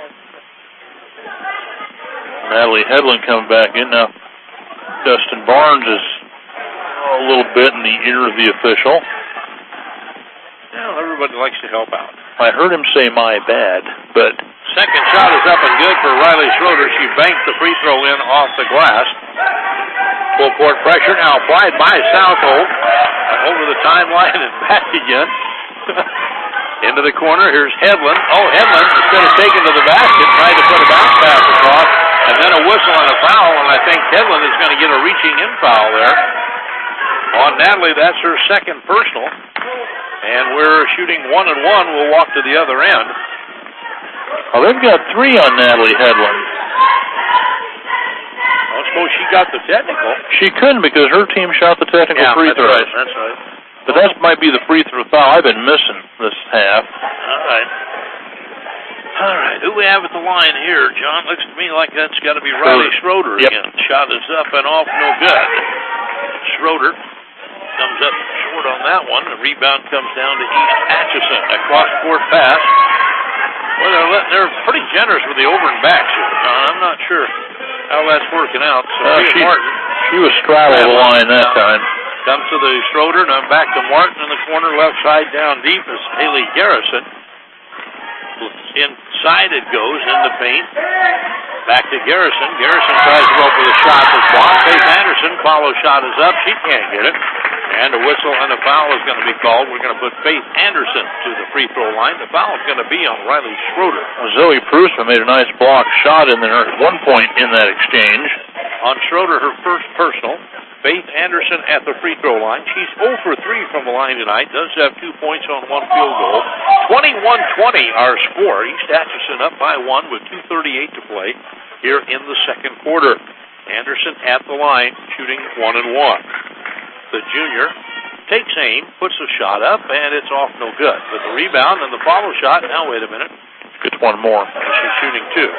Natalie Hedlund coming back in. Now, Dustin Barnes is a little bit in the ear of the official. Well, everybody likes to help out. I heard him say my bad, but... Second shot is up and good for Riley Schroeder. She banked the free throw in off the glass. Full court pressure now applied by Southold. Over the timeline and back again. Into the corner. Here's Hedlund. Oh, Hedlund, instead of taking to the basket, tried to put a bounce pass across, and then a whistle and a foul, and I think Hedlund is going to get a reaching in foul there. On Natalie, that's her second personal. And we're shooting one and one. We'll walk to the other end. Oh, they've got three on Natalie Hedlund. I suppose she got the technical. She couldn't because her team shot the technical yeah, free that's throws. Right, that's right. But that might be the free throw foul I've been missing this half. All right. All right. Who we have at the line here, John? Looks to me like that's got to be Riley Schroeder yep. again. Shot is up and off, no good. Schroeder comes up short on that one. The rebound comes down to East Atchison. A cross-court pass. Well, they're, letting, they're pretty generous with the over and backs here, John. I'm not sure how that's working out. So uh, she, Martin. She was straddled the line that time. Comes to the Schroeder, now back to Martin in the corner, left side down deep is Haley Garrison. Inside it goes, in the paint. Back to Garrison. Garrison tries to go for the shot that's blocked. Faith Anderson, follow shot is up. She can't get it. And a whistle and a foul is going to be called. We're going to put Faith Anderson to the free throw line. The foul is going to be on Riley Schroeder. Zoe Prusman made a nice block shot in there at one point in that exchange. On Schroeder, her first personal. Faith Anderson at the free throw line. She's zero for three from the line tonight. Does have two points on one field goal. twenty-one twenty our score. East Atchison up by one with two thirty-eight to play here in the second quarter. Anderson at the line, shooting one and one. The junior takes aim, puts a shot up, and it's off no good. But the rebound and the follow shot, now wait a minute. Gets one more. She's shooting two.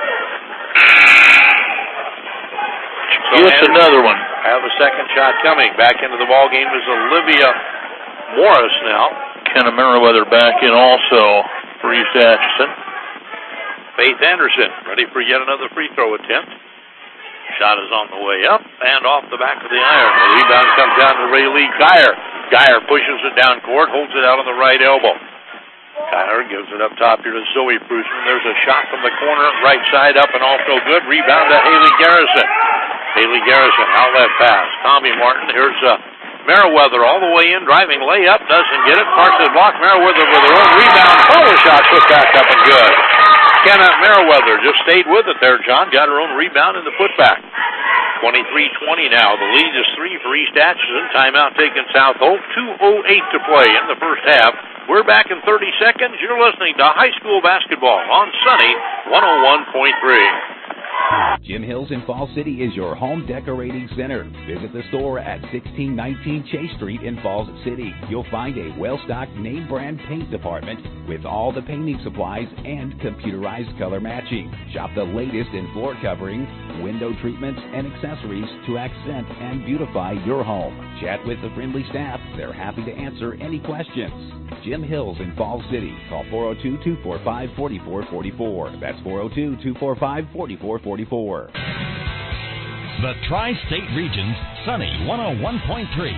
So gets another one. Have a second shot coming. Back into the ball game is Olivia Morris now. Kenna Merriweather back in also for East Atchison. Faith Anderson ready for yet another free throw attempt. Shot is on the way up and off the back of the iron. The rebound comes down to Raylee Geyer. Geyer pushes it down court, holds it out on the right elbow. Geyer gives it up top here to Zoe Prusman. There's a shot from the corner, right side up and off no good. Rebound to Haley Garrison. Haley Garrison, outlet pass. Tommy Martin, here's uh, Merriweather all the way in, driving layup, doesn't get it. Partially blocked. Merriweather with her own rebound. Follow shot, put back up and good. Kenna Merriweather just stayed with it there, John. Got her own rebound in the putback. twenty-three twenty now. The lead is three for East Atchison. Timeout taken South Hope. two oh eight to play in the first half. We're back in thirty seconds. You're listening to high school basketball on Sunny one oh one point three. Jim Hills in Fall City is your home decorating center. Visit the store at sixteen nineteen Chase Street in Falls City. You'll find a well-stocked name brand paint department with all the painting supplies and computerized color matching. Shop the latest in floor covering, window treatments, and accessories to accent and beautify your home. Chat with the friendly staff. They're happy to answer any questions. Jim Hills in Falls City. Call four oh two, two four five, four four four four. That's four oh two, two four five, four four four four. The Tri-State Region's Sunny one oh one point three.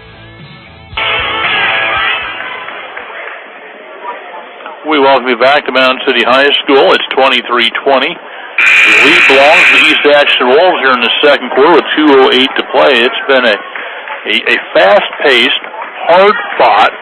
We welcome you back to Mountain City High School. It's twenty-three twenty. The lead belongs to the East Atchison Wolves here in the second quarter with two oh eight to play. It's been a, a, a fast-paced, hard-fought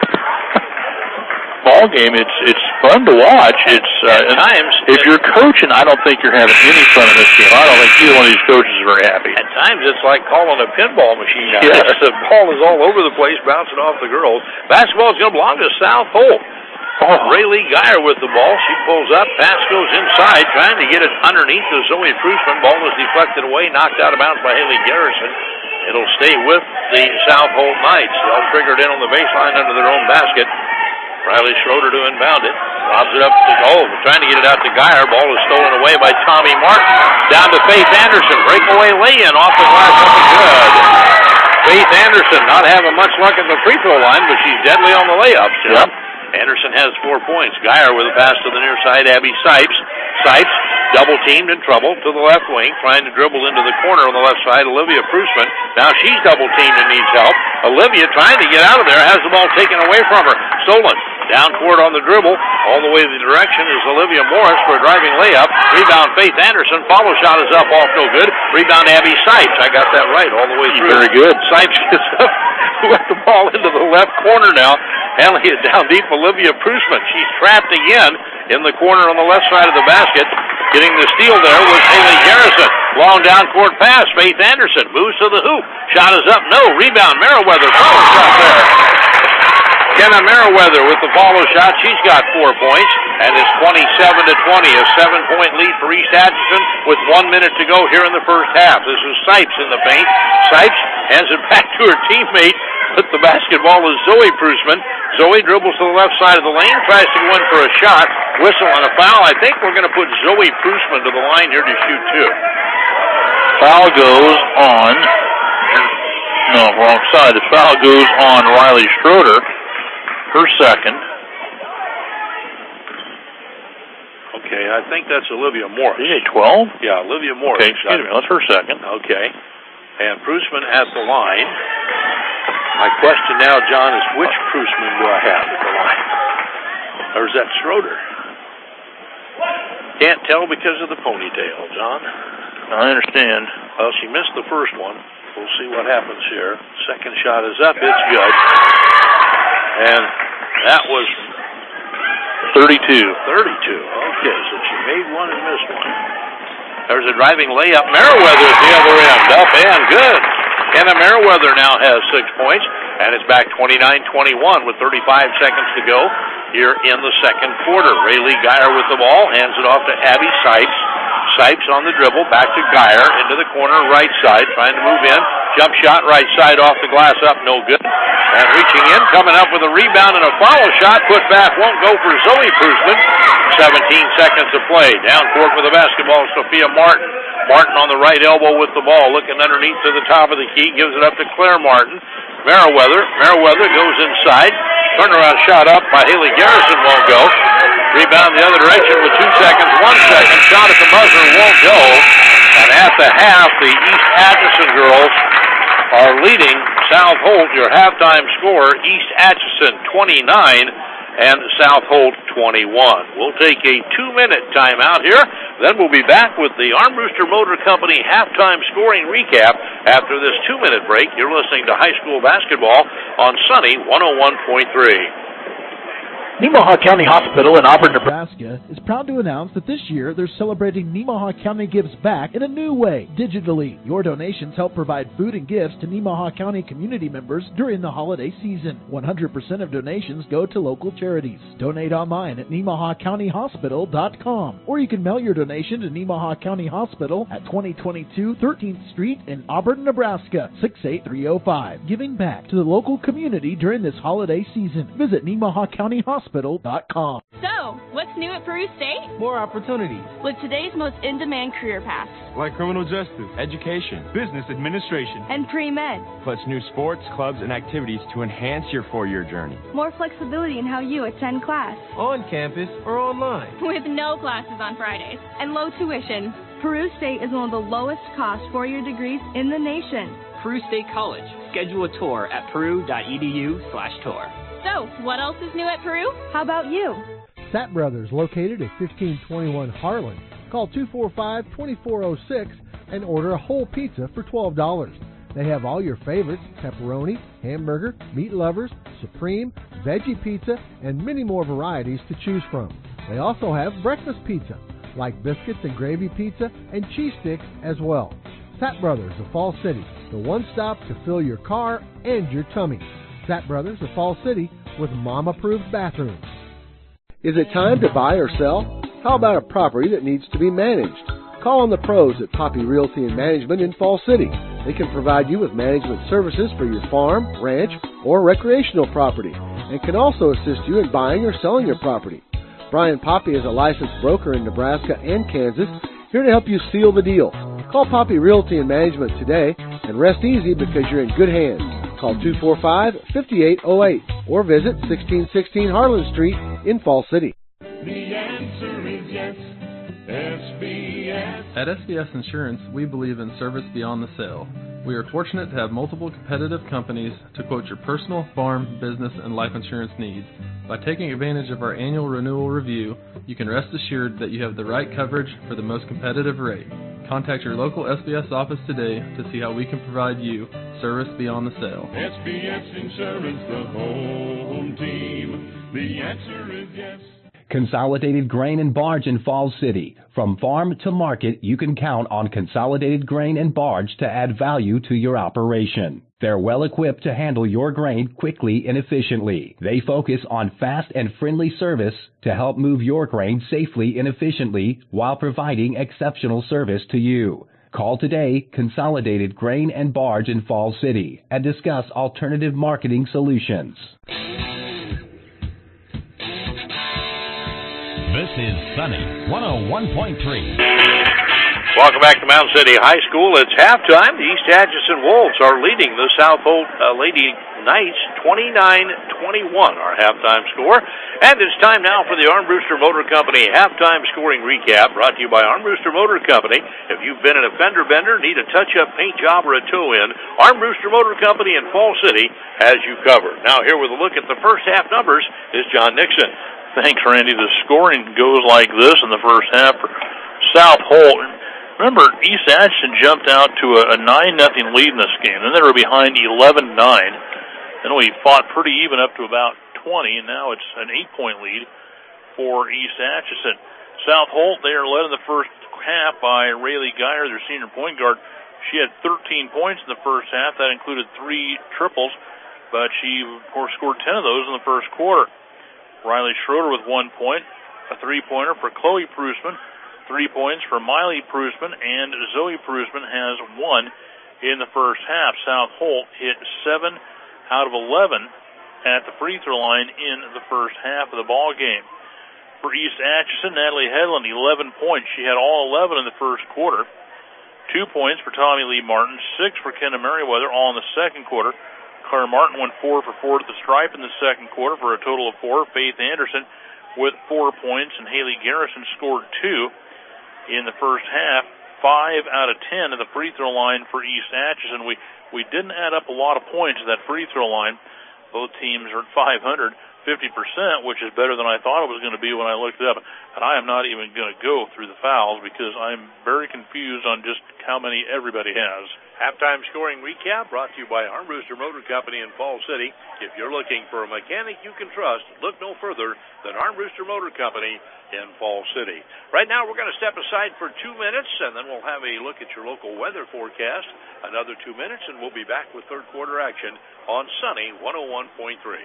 ball game. It's it's fun to watch. It's uh, at times if you're coaching, I don't think you're having any fun in this game. I don't think either one of these coaches is very happy. At times it's like calling a pinball machine out yes. there. The ball is all over the place, bouncing off the girls. Basketball is going to belong to South Hope. Oh. Raylee Geyer with the ball. She pulls up. Pass goes inside, trying to get it underneath the Zoe Prusman. Ball is deflected away, knocked out of bounds by Haley Garrison. It'll stay with the South Hope Knights. They'll trigger it in on the baseline under their own basket. Riley Schroeder to inbound it. Lobs it up to goal. Trying to get it out to Geyer. Ball is stolen away by Tommy Martin. Down to Faith Anderson. Breakaway lay-in off the glass. Nothing good. Faith Anderson not having much luck at the free throw line, but she's deadly on the layups. Yep. Anderson has four points. Geyer with a pass to the near side. Abby Sipes. Sipes double-teamed in trouble to the left wing, trying to dribble into the corner on the left side. Olivia Prusman. Now she's double-teamed and needs help. Olivia trying to get out of there, has the ball taken away from her. Stolen. Down court on the dribble. All the way the direction is Olivia Morris for a driving layup. Rebound Faith Anderson. Follow shot is up, off no good. Rebound Abby Sipes. I got that right all the way through. Very good. Sipes gets up with the ball into the left corner now. Handling it down deep, Olivia Prusman. She's trapped again in the corner on the left side of the basket. Getting the steal there was Haley Garrison. Long down court pass. Faith Anderson moves to the hoop. Shot is up. No. Rebound. Merriweather. Follow shot there. Kenna Merriweather with the follow shot. She's got four points. And it's twenty-seven to twenty. A seven-point lead for East Atchison with one minute to go here in the first half. This is Sipes in the paint. Sipes hands it back to her teammate. But the basketball is Zoe Prusman. Zoe dribbles to the left side of the lane, tries to go in for a shot. Whistle and a foul. I think we're going to put Zoe Prusman to the line here to shoot two. Foul goes on. No, wrong side. The foul goes on Riley Schroeder. Her second. Okay, I think that's Olivia Morris. Did you say twelve? Yeah, Olivia Morris. Okay, excuse me. That's her second. Okay. And Prusman at the line. My question now, John, is which Prusman do I have at the line? Or is that Schroeder? Can't tell because of the ponytail, John. I understand. Well, she missed the first one. We'll see what happens here. Second shot is up. It's good. And that was thirty-two. thirty-two. Okay, so she made one and missed one. There's a driving layup. Merriweather at the other end. Up and good. Kenna Merriweather now has six points, and it's back twenty-nine twenty-one with thirty-five seconds to go here in the second quarter. Rayleigh Geyer with the ball, hands it off to Abby Sipes. Sipes on the dribble, back to Geyer, into the corner, right side, trying to move in. Jump shot, right side, off the glass, up, no good. And reaching in, coming up with a rebound and a follow shot, put back, won't go for Zoe Prusman. seventeen seconds to play. Down court with the basketball, Sophia Martin. Martin on the right elbow with the ball, looking underneath to the top of the key, gives it up to Claire Martin. Merriweather, Merriweather goes inside. Turnaround shot up by Haley Garrison, won't go. Rebound the other direction with two seconds, one second. Shot at the buzzer, won't go. And at the half, the East Atchison girls are leading South Holt, your halftime score, East Atchison twenty-nine and South Holt twenty-one. We'll take a two-minute timeout here. Then we'll be back with the Armbruster Motor Company halftime scoring recap after this two-minute break. You're listening to high school basketball on Sunny one oh one point three. Nemaha County Hospital in Auburn, Nebraska is proud to announce that this year they're celebrating Nemaha County Gives Back in a new way, digitally. Your donations help provide food and gifts to Nemaha County community members during the holiday season. one hundred percent of donations go to local charities. Donate online at nemaha county hospital dot com, or you can mail your donation to Nemaha County Hospital at twenty twenty-two thirteenth Street in Auburn, Nebraska, six eight three oh five. Giving back to the local community during this holiday season. Visit nemaha county hospital dot com. So, what's new at Peru State? More opportunities. With today's most in-demand career paths. Like criminal justice, education, business administration, and pre-med. Plus new sports, clubs, and activities to enhance your four-year journey. More flexibility in how you attend class. On campus or online. With no classes on Fridays. And low tuition. Peru State is one of the lowest cost four-year degrees in the nation. Peru State College. Schedule a tour at peru.edu slash tour. So, what else is new at Peru? How about you? Satt Brothers, located at fifteen twenty-one Harlan. Call two four five, two four zero six and order a whole pizza for twelve dollars. They have all your favorites, pepperoni, hamburger, meat lovers, supreme, veggie pizza, and many more varieties to choose from. They also have breakfast pizza, like biscuits and gravy pizza and cheese sticks as well. Satt Brothers of Fall City, the one stop to fill your car and your tummy. Satt Brothers of Fall City with mom-approved bathrooms. Is it time to buy or sell? How about a property that needs to be managed? Call on the pros at Poppy Realty and Management in Fall City. They can provide you with management services for your farm, ranch, or recreational property, and can also assist you in buying or selling your property. Brian Poppy is a licensed broker in Nebraska and Kansas, here to help you seal the deal. Call Poppy Realty and Management today and rest easy because you're in good hands. Call two four five, five eight zero eight or visit sixteen sixteen Harlan Street in Fall City. The answer is yes, S B S. At S B S Insurance, we believe in service beyond the sale. We are fortunate to have multiple competitive companies to quote your personal, farm, business, and life insurance needs. By taking advantage of our annual renewal review, you can rest assured that you have the right coverage for the most competitive rate. Contact your local S B S office today to see how we can provide you service beyond the sale. S B S Insurance, the home team. The answer is yes. Consolidated Grain and Barge in Falls City. From farm to market, you can count on Consolidated Grain and Barge to add value to your operation. They're well equipped to handle your grain quickly and efficiently. They focus on fast and friendly service to help move your grain safely and efficiently while providing exceptional service to you. Call today, Consolidated Grain and Barge in Falls City, and discuss alternative marketing solutions. This is Sunny one oh one point three. Welcome back to Mound City High School. It's halftime. The East Atchison Wolves are leading the South Holt uh, Lady Knights twenty-nine twenty-one, our halftime score. And it's time now for the Armbruster Motor Company halftime scoring recap, brought to you by Armbruster Motor Company. If you've been in a fender bender, need a touch-up paint job or a toe-in, Armbruster Motor Company in Fall City has you covered. Now here with a look at the first half numbers is John Nixon. Thanks, Randy. The scoring goes like this in the first half for South Holt. Remember, East Atchison jumped out to a, a nine nothing lead in this game. Then they were behind eleven nine. Then we fought pretty even up to about twenty, and now it's an eight-point lead for East Atchison. South Holt, they are led in the first half by Rayleigh Geyer, their senior point guard. She had thirteen points in the first half. That included three triples, but she, of course, scored ten of those in the first quarter. Riley Schroeder with one point, a three-pointer for Chloe Prusman, three points for Miley Prusman, and Zoe Prusman has one in the first half. South Holt hit seven out of eleven at the free throw line in the first half of the ball game. For East Atchison, Natalie Hedlund, eleven points. She had all eleven in the first quarter. Two points for Tommy Lee Martin, six for Kenna Merriweather, all in the second quarter. Claire Martin went four for four at the stripe in the second quarter for a total of four. Faith Anderson with four points, and Haley Garrison scored two in the first half. Five out of ten at the free throw line for East Atchison. We we didn't add up a lot of points at that free throw line. Both teams are at five hundred, fifty percent, which is better than I thought it was going to be when I looked it up. And I am not even going to go through the fouls because I'm very confused on just how many everybody has. Halftime scoring recap brought to you by Armbruster Motor Company in Fall City. If you're looking for a mechanic you can trust, look no further than Armbruster Motor Company in Fall City. Right now we're going to step aside for two minutes, and then we'll have a look at your local weather forecast. Another two minutes, and we'll be back with third quarter action on Sunny one oh one point three.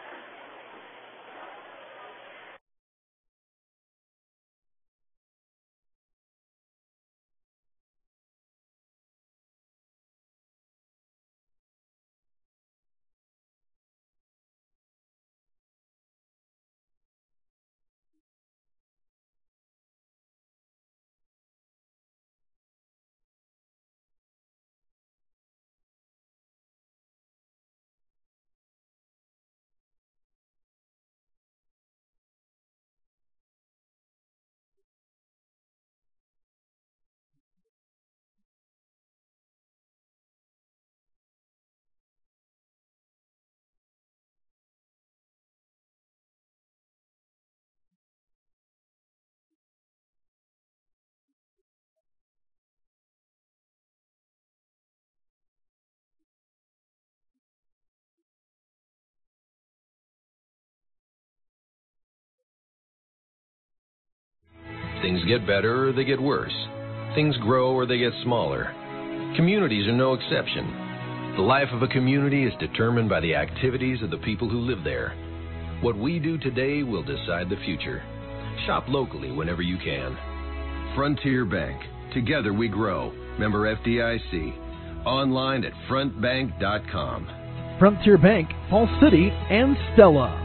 Things get better or they get worse. Things grow or they get smaller. Communities are no exception. The life of a community is determined by the activities of the people who live there. What we do today will decide the future. Shop locally whenever you can. Frontier Bank. Together we grow. Member F D I C. Online at front bank dot com. Frontier Bank, Fall City, and Stella.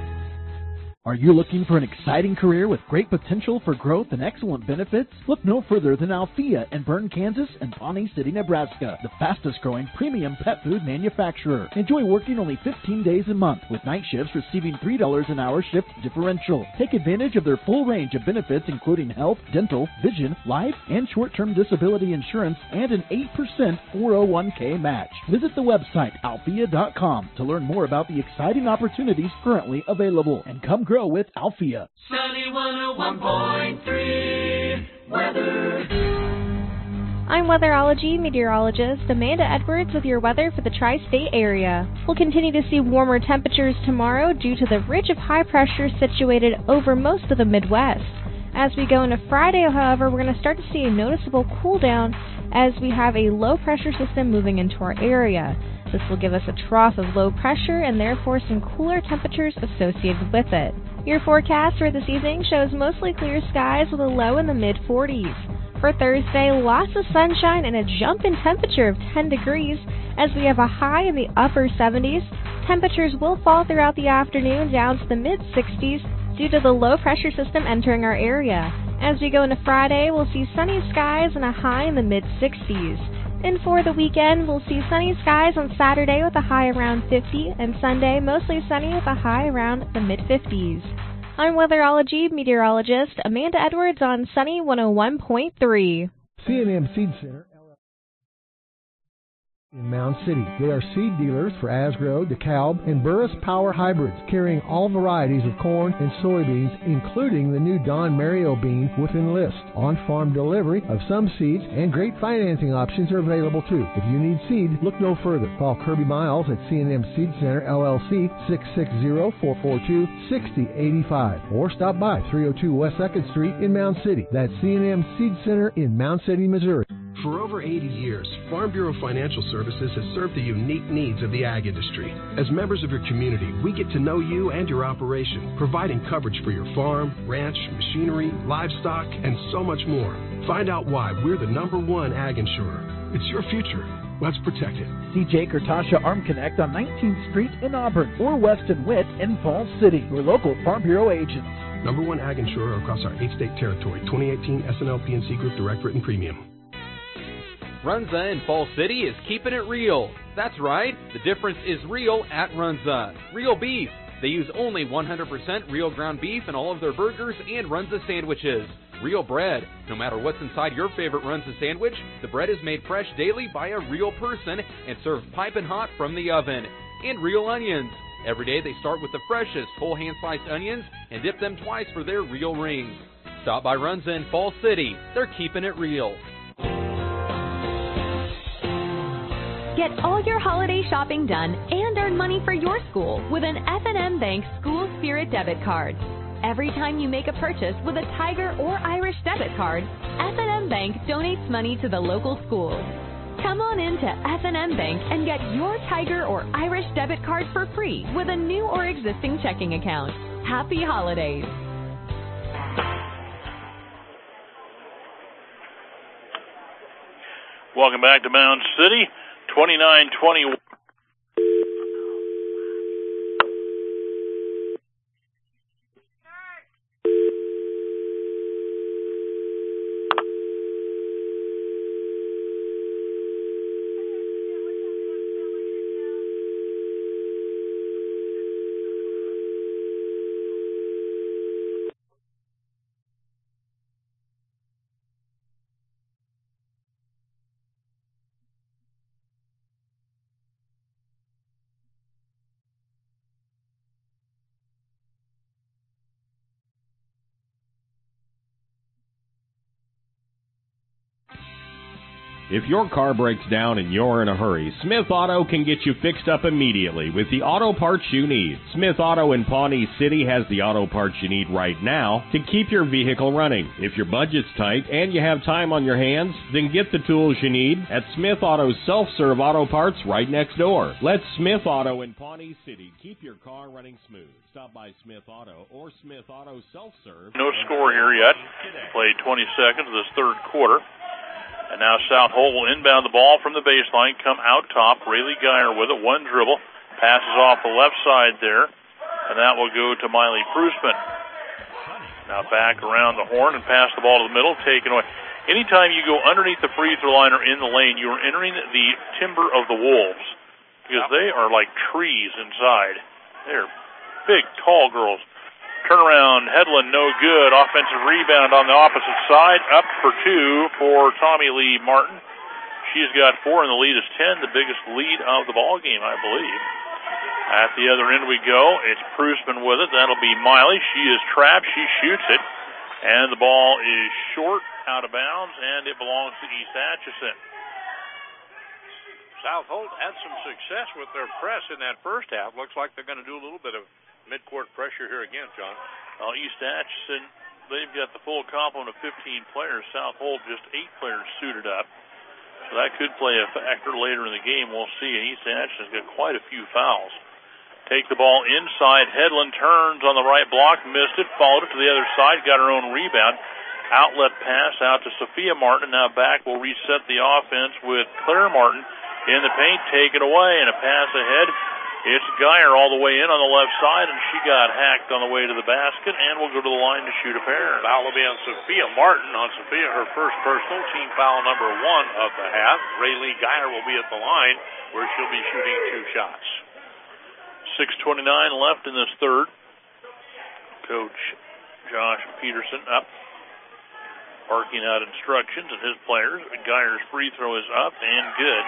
Are you looking for an exciting career with great potential for growth and excellent benefits? Look no further than Althea in Bern, Kansas and Pawnee City, Nebraska, the fastest growing premium pet food manufacturer. Enjoy working only fifteen days a month with night shifts receiving three dollars an hour shift differential. Take advantage of their full range of benefits including health, dental, vision, life, and short-term disability insurance and an eight percent four oh one k match. Visit the website althea dot com to learn more about the exciting opportunities currently available and come grow with Althea. Sunny one oh one point three weather. I'm weatherology meteorologist Amanda Edwards with your weather for the tri-state area. We'll continue to see warmer temperatures tomorrow due to the ridge of high pressure situated over most of the Midwest. As we go into Friday, however, we're going to start to see a noticeable cool down as we have a low pressure system moving into our area. This will give us a trough of low pressure and therefore some cooler temperatures associated with it. Your forecast for this evening shows mostly clear skies with a low in the mid forties. For Thursday, lots of sunshine and a jump in temperature of ten degrees as we have a high in the upper seventies. Temperatures will fall throughout the afternoon down to the mid sixties due to the low pressure system entering our area. As we go into Friday, we'll see sunny skies and a high in the mid-sixties. And for the weekend, we'll see sunny skies on Saturday with a high around fifty, and Sunday mostly sunny with a high around the mid-fifties. I'm weatherology meteorologist Amanda Edwards on Sunny one oh one point three. C and M Seed Center in Mound City. They are seed dealers for Asgrow, DeKalb, and Burris Power hybrids, carrying all varieties of corn and soybeans, including the new Don Mario bean with Enlist. On-farm delivery of some seeds and great financing options are available too. If you need seed, look no further. Call Kirby Miles at C and M Seed Center, L L C, six six zero, four four two, six zero eight five, or stop by three oh two West second Street in Mound City. That's C and M Seed Center in Mound City, Missouri. For over eighty years, Farm Bureau Financial Services has served the unique needs of the ag industry. As members of your community, we get to know you and your operation, providing coverage for your farm, ranch, machinery, livestock, and so much more. Find out why we're the number one ag insurer. It's your future. Let's protect it. See Jake or Tasha Arm Connect on nineteenth Street in Auburn or Weston Witt in Falls City, your local Farm Bureau agents. Number one ag insurer across our eight-state territory. twenty eighteen S N L P N C Group Direct Written Premium. Runza in Falls City is keeping it real. That's right, the difference is real at Runza. Real beef. They use only one hundred percent real ground beef in all of their burgers and Runza sandwiches. Real bread. No matter what's inside your favorite Runza sandwich, the bread is made fresh daily by a real person and served piping hot from the oven. And real onions. Every day they start with the freshest whole hand-sliced onions and dip them twice for their real rings. Stop by Runza in Falls City. They're keeping it real. Get all your holiday shopping done and earn money for your school with an F and M Bank School Spirit debit card. Every time you make a purchase with a Tiger or Irish debit card, F and M Bank donates money to the local schools. Come on in to F and M Bank and get your Tiger or Irish debit card for free with a new or existing checking account. Happy holidays. Welcome back to Mound City. twenty-nine twenty-one. If your car breaks down and you're in a hurry, Smith Auto can get you fixed up immediately with the auto parts you need. Smith Auto in Pawnee City has the auto parts you need right now to keep your vehicle running. If your budget's tight and you have time on your hands, then get the tools you need at Smith Auto's self-serve auto parts right next door. Let Smith Auto in Pawnee City keep your car running smooth. Stop by Smith Auto or Smith Auto self-serve. No score here yet. Played twenty seconds of this third quarter. And now South Holt will inbound the ball from the baseline, come out top. Rayleigh Geyer with it, one dribble, passes off the left side there, and that will go to Miley Prusman. Now back around the horn and pass the ball to the middle, taken away. Anytime you go underneath the free throw line or in the lane, you are entering the timber of the Wolves because they are like trees inside. They're big, tall girls. Turnaround, Headland, no good. Offensive rebound on the opposite side. Up for two for Tommy Lee Martin. She's got four, and the lead is ten, the biggest lead of the ball game, I believe. At the other end we go. It's Prusman with it. That'll be Miley. She is trapped. She shoots it, and the ball is short, out of bounds, and it belongs to East Atchison. South Holt had some success with their press in that first half. Looks like they're going to do a little bit of midcourt pressure here again, John. Well, East Atchison, they've got the full complement of fifteen players. South Holt, just eight players suited up. So that could play a factor later in the game. We'll see. And East Atchison's got quite a few fouls. Take the ball inside. Headland turns on the right block, missed it, followed it to the other side, got her own rebound. Outlet pass out to Sophia Martin. Now back will reset the offense with Claire Martin in the paint, taken away, and a pass ahead It's Geyer all the way in on the left side, and she got hacked on the way to the basket, and will go to the line to shoot a pair. Foul will be on Sophia Martin. On Sophia, her first personal, team foul number one of the half. Raylee Geyer will be at the line, where she'll be shooting two shots. six twenty-nine left in this third. Coach Josh Peterson up, barking out instructions at his players. Geyer's free throw is up and good.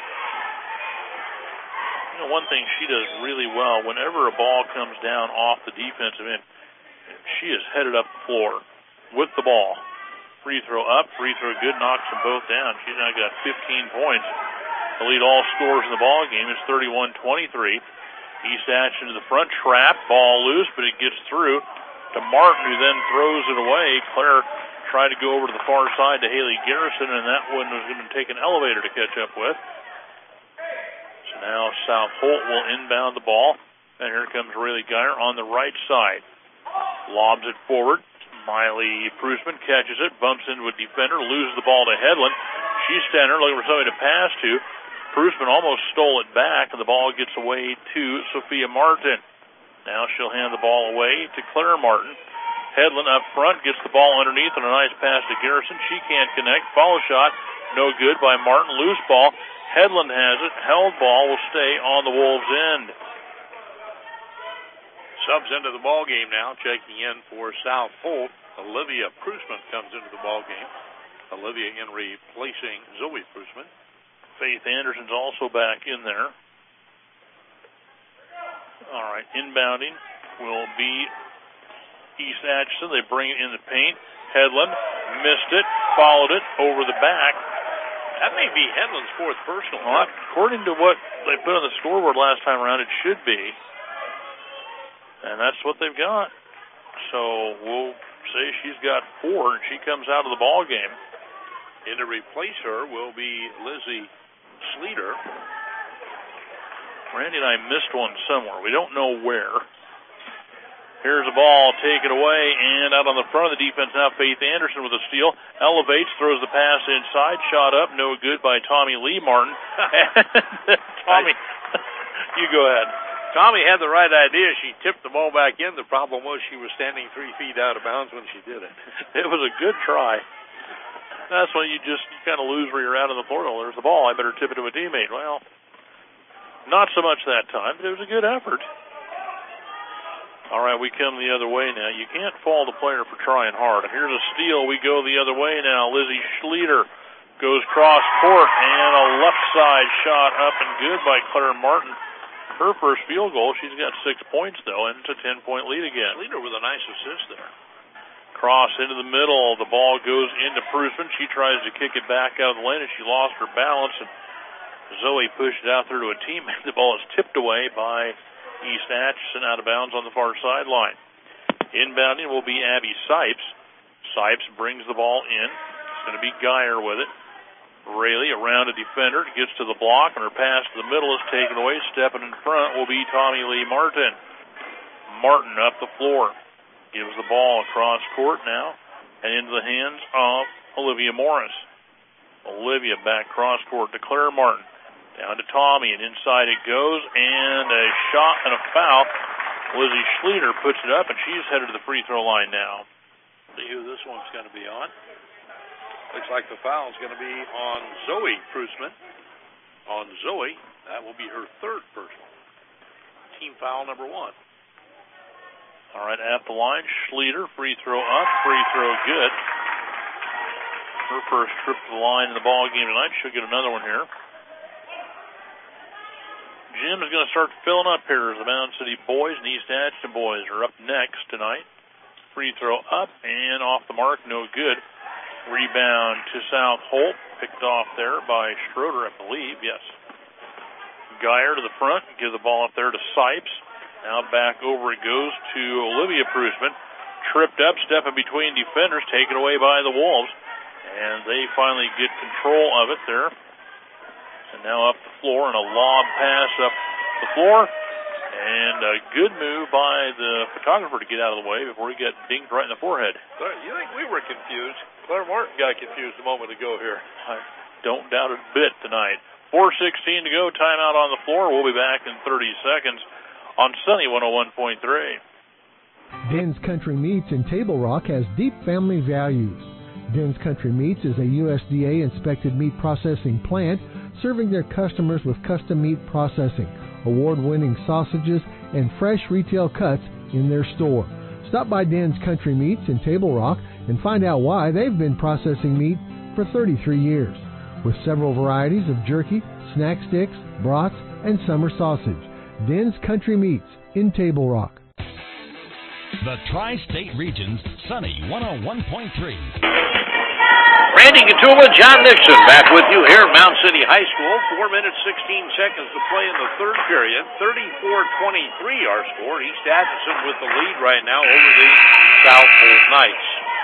You know, one thing she does really well, whenever a ball comes down off the defensive end, she is headed up the floor with the ball. Free throw up, free throw good, knocks them both down. She's now got fifteen points. The lead all scorers in the ball game is thirty-one twenty-three. East Hatch into the front, trap, ball loose, but it gets through to Martin, who then throws it away. Claire tried to go over to the far side to Haley Garrison, and that one was going to take an elevator to catch up with. So now South Holt will inbound the ball, and here comes Raylee Geyer on the right side. Lobs it forward. Miley Prusman catches it, bumps into a defender, loses the ball to Hedlund. She's standing there looking for somebody to pass to. Prusman almost stole it back, and the ball gets away to Sophia Martin. Now she'll hand the ball away to Claire Martin. Hedlund up front gets the ball underneath and a nice pass to Garrison. She can't connect. Follow shot, no good by Martin. Loose ball. Hedlund has it. Held ball will stay on the Wolves' end. Subs into the ball game now, checking in for South Holt. Olivia Prusman comes into the ball game. Olivia in replacing Zoe Prusman. Faith Anderson's also back in there. All right, inbounding will be East Atchison. They bring it in the paint. Hedlund missed it, followed it over the back. That may be Hedlund's fourth personal. Well, according to what they put on the scoreboard last time around, it should be. And that's what they've got. So we'll say she's got four, and she comes out of the ball game. And to replace her will be Lizzie Sleater. Randy and I missed one somewhere. We don't know where. Here's a ball taken away, and out on the front of the defense now, Faith Anderson with a steal. Elevates, throws the pass inside. Shot up, no good by Tommy Lee Martin. Tommy, you go ahead. Tommy had the right idea. She tipped the ball back in. The problem was she was standing three feet out of bounds when she did it. It was a good try. That's when you just kind of lose where you're out on the floor. Oh, there's the ball. I better tip it to a teammate. Well, not so much that time, but it was a good effort. All right, we come the other way now. You can't fault the player for trying hard. Here's a steal. We go the other way now. Lizzie Schleter goes cross court, and a left side shot up and good by Claire Martin. Her first field goal. She's got six points, though, and it's a ten-point lead again. Schleter with a nice assist there. Cross into the middle. The ball goes into Prusman. She tries to kick it back out of the lane, and she lost her balance, and Zoe pushed it out there to a teammate. The ball is tipped away by East Atchison out of bounds on the far sideline. Inbounding will be Abby Sipes. Sipes brings the ball in. It's going to be Geyer with it. Rayleigh around a defender, gets to the block, and her pass to the middle is taken away. Stepping in front will be Tommy Lee Martin. Martin up the floor. Gives the ball across court now and into the hands of Olivia Morris. Olivia back cross court to Claire Martin. Down to Tommy, and inside it goes, and a shot and a foul. Lizzie Schleter puts it up, and she's headed to the free throw line now. See who this one's going to be on. Looks like the foul's going to be on Zoe Prusman. On Zoe, that will be her third personal. Team foul number one. All right, at the line, Schleter, free throw up, free throw good. Her first trip to the line in the ball game tonight. She'll get another one here. Jim is going to start filling up here as the Mound City boys and East Atchison boys are up next tonight. Free throw up and off the mark, no good. Rebound to South Holt, picked off there by Schroeder, I believe, yes. Geyer to the front, give the ball up there to Sipes. Now back over it goes to Olivia Prusman. Tripped up, stepping between defenders, taken away by the Wolves. And they finally get control of it there. And now up the floor, and a lob pass up the floor. And a good move by the photographer to get out of the way before he got dinged right in the forehead. You think we were confused? Claire Martin got confused a moment ago here. I don't doubt it a bit tonight. four sixteen to go, timeout on the floor. We'll be back in thirty seconds on Sunny one oh one point three. Den's Country Meats in Table Rock has deep family values. Den's Country Meats is a U S D A-inspected meat processing plant serving their customers with custom meat processing, award-winning sausages, and fresh retail cuts in their store. Stop by Den's Country Meats in Table Rock and find out why they've been processing meat for thirty-three years. With several varieties of jerky, snack sticks, brats, and summer sausage. Den's Country Meats in Table Rock. The Tri-State Region's Sunny one oh one point three. Randy Gatula, John Nixon, back with you here at Mound City High School. Four minutes, sixteen seconds to play in the third period. thirty-four twenty-three our score. East Atchison with the lead right now over the South Holt Knights.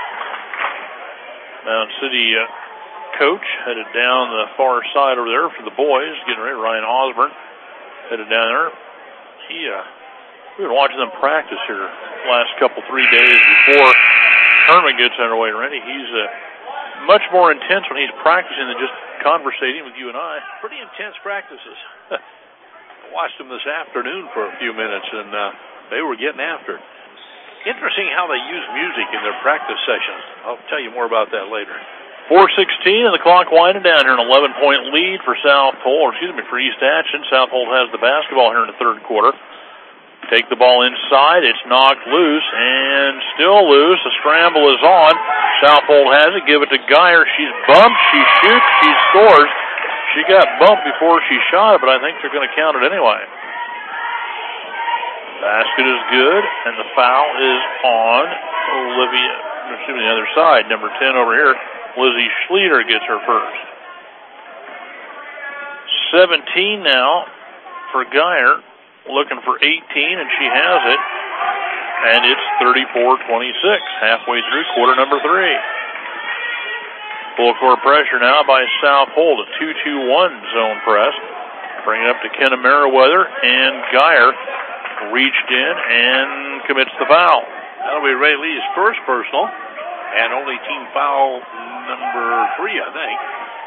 Mound City uh, coach headed down the far side over there for the boys. Getting ready. Ryan Osborne headed down there. He, uh, we've been watching them practice here the last couple, three days before tournament gets underway. Randy, he's uh, much more intense when he's practicing than just conversating with you and I. Pretty intense practices. I watched them this afternoon for a few minutes, and uh, they were getting after it. Interesting how they use music in their practice sessions. I'll tell you more about that later. four sixteen, and the clock winding down here. An eleven-point lead for South Holt, or excuse me, for East Atchison. South Holt has the basketball here in the third quarter. Take the ball inside. It's knocked loose and still loose. The scramble is on. South Holt has it. Give it to Geyer. She's bumped. She shoots. She scores. She got bumped before she shot it, but I think they're going to count it anyway. Basket is good, and the foul is on Olivia. Excuse me, the other side. Number ten over here, Lizzie Schleter gets her first. seventeen now for Geyer. Looking for eighteen, and she has it. And it's thirty-four twenty-six, halfway through quarter number three. Full court pressure now by South Holt, a two two one zone press. Bring it up to Kenna Merriweather, and Geyer reached in and commits the foul. That'll be Ray Lee's first personal, and only team foul number three, I think.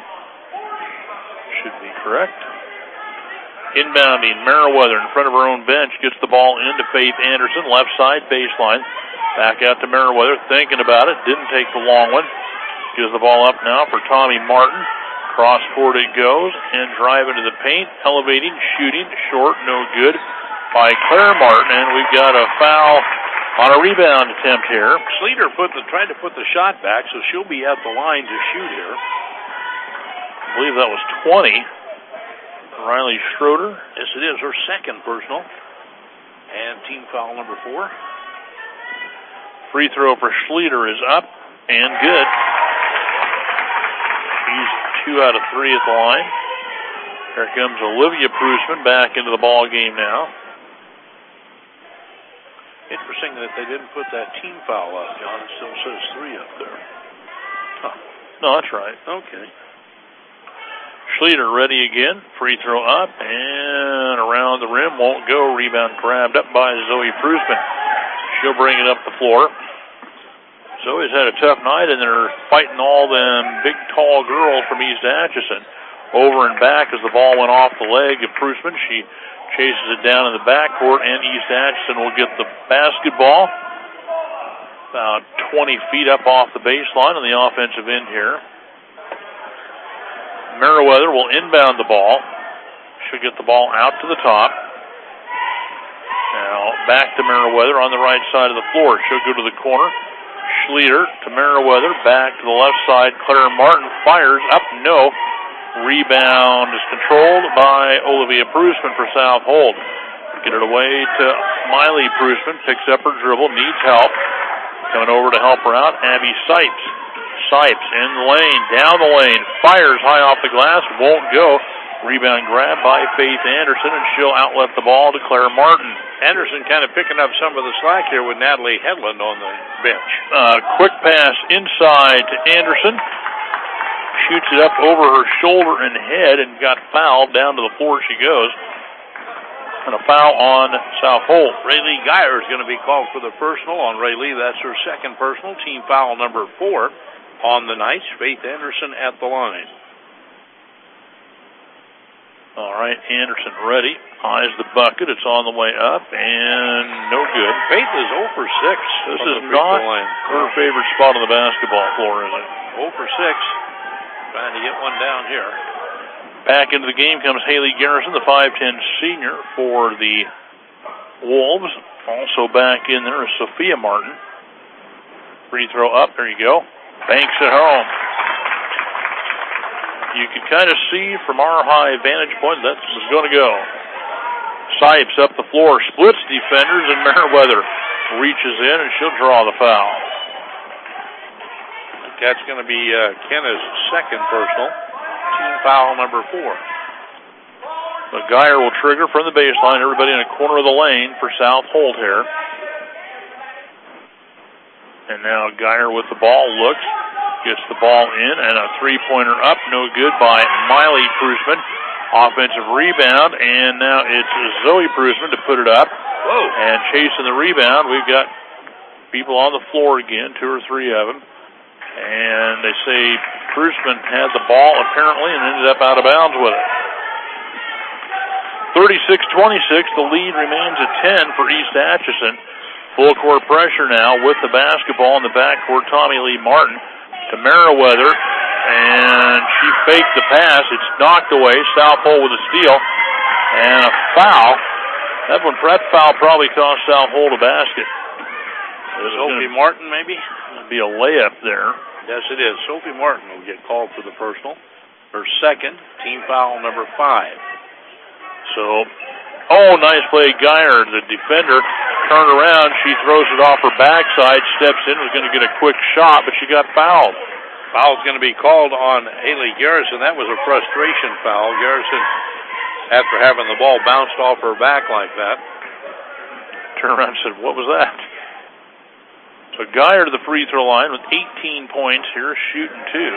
Should be correct. Inbounding, Merriweather in front of her own bench, gets the ball into Faith Anderson, left side baseline. Back out to Merriweather, thinking about it, didn't take the long one. Gives the ball up now for Tommy Martin. Cross court it goes, and drive into the paint, elevating, shooting, short, no good by Claire Martin, and we've got a foul on a rebound attempt here. Schleter put the, tried to put the shot back, so she'll be at the line to shoot here. I believe that was twenty. Riley Schroeder. Yes, it is her second personal. And team foul number four. Free throw for Schleter is up and good. He's two out of three at the line. Here comes Olivia Prusman back into the ball game now. Interesting that they didn't put that team foul up, John. It still says three up there. Huh. No, that's right. Okay. Schleter ready again. Free throw up and around the rim. Won't go. Rebound grabbed up by Zoe Prusman. She'll bring it up the floor. Zoe's had a tough night, and they're fighting all them big, tall girls from East Atchison. Over and back as the ball went off the leg of Prusman. She chases it down in the backcourt, and East Atchison will get the basketball about twenty feet up off the baseline on the offensive end here. Merriweather will inbound the ball. She'll get the ball out to the top. Now back to Merriweather on the right side of the floor. She'll go to the corner. Schleter to Merriweather. Back to the left side. Claire Martin fires up. No. Rebound is controlled by Olivia Prusman for South Holt. Get it away to Miley Prusman. Picks up her dribble. Needs help. Coming over to help her out, Abby Sipes. Sipes in the lane, down the lane, fires high off the glass, won't go. Rebound grab by Faith Anderson, and she'll outlet the ball to Claire Martin. Anderson kind of picking up some of the slack here with Natalie Hedlund on the bench. Uh, quick pass inside to Anderson. Shoots it up over her shoulder and head and got fouled. Down to the floor she goes. And a foul on South Holt. Raylee Geyer is going to be called for the personal on Raylee. That's her second personal. Team foul number four. On the Knights, Faith Anderson at the line. All right, Anderson ready. Eyes the bucket. It's on the way up, and no good. Faith is zero for six. This is not her favorite spot on the basketball floor, is it? zero for six. Trying to get one down here. Back into the game comes Haley Garrison, the five ten senior for the Wolves. Also back in there is Sophia Martin. Free throw up. There you go. Banks at home. You can kind of see from our high vantage point that was going to go. Sipes up the floor, splits defenders, and Meriwether reaches in, and she'll draw the foul. I think that's going to be uh, Kenna's second personal. Team foul number four. The Geyer will trigger from the baseline. Everybody in a corner of the lane for South Holt here. And now Geyer with the ball looks. Gets the ball in, and a three-pointer up, no good by Miley Prusman. Offensive rebound, and now it's Zoe Prusman to put it up. Whoa. And chasing the rebound, we've got people on the floor again, two or three of them. And they say Prusman had the ball apparently and ended up out of bounds with it. thirty-six twenty-six, the lead remains at ten for East Atchison. Full court pressure now with the basketball in the backcourt. Tommy Lee Martin to Meriwether, and she faked the pass. It's knocked away. South Holt with a steal and a foul. That one, that foul probably cost South Holt a basket. Sophie Martin, maybe? It'll be a layup there. Yes, it is. Sophie Martin will get called for the personal. Her second, team foul number five. So, oh, nice play, Geyer. The defender turned around. She throws it off her backside, steps in, was going to get a quick shot, but she got fouled. Foul's going to be called on Haley Garrison. That was a frustration foul. Garrison, after having the ball bounced off her back like that, turned around and said, what was that? So Geyer to the free throw line with eighteen points here, shooting two.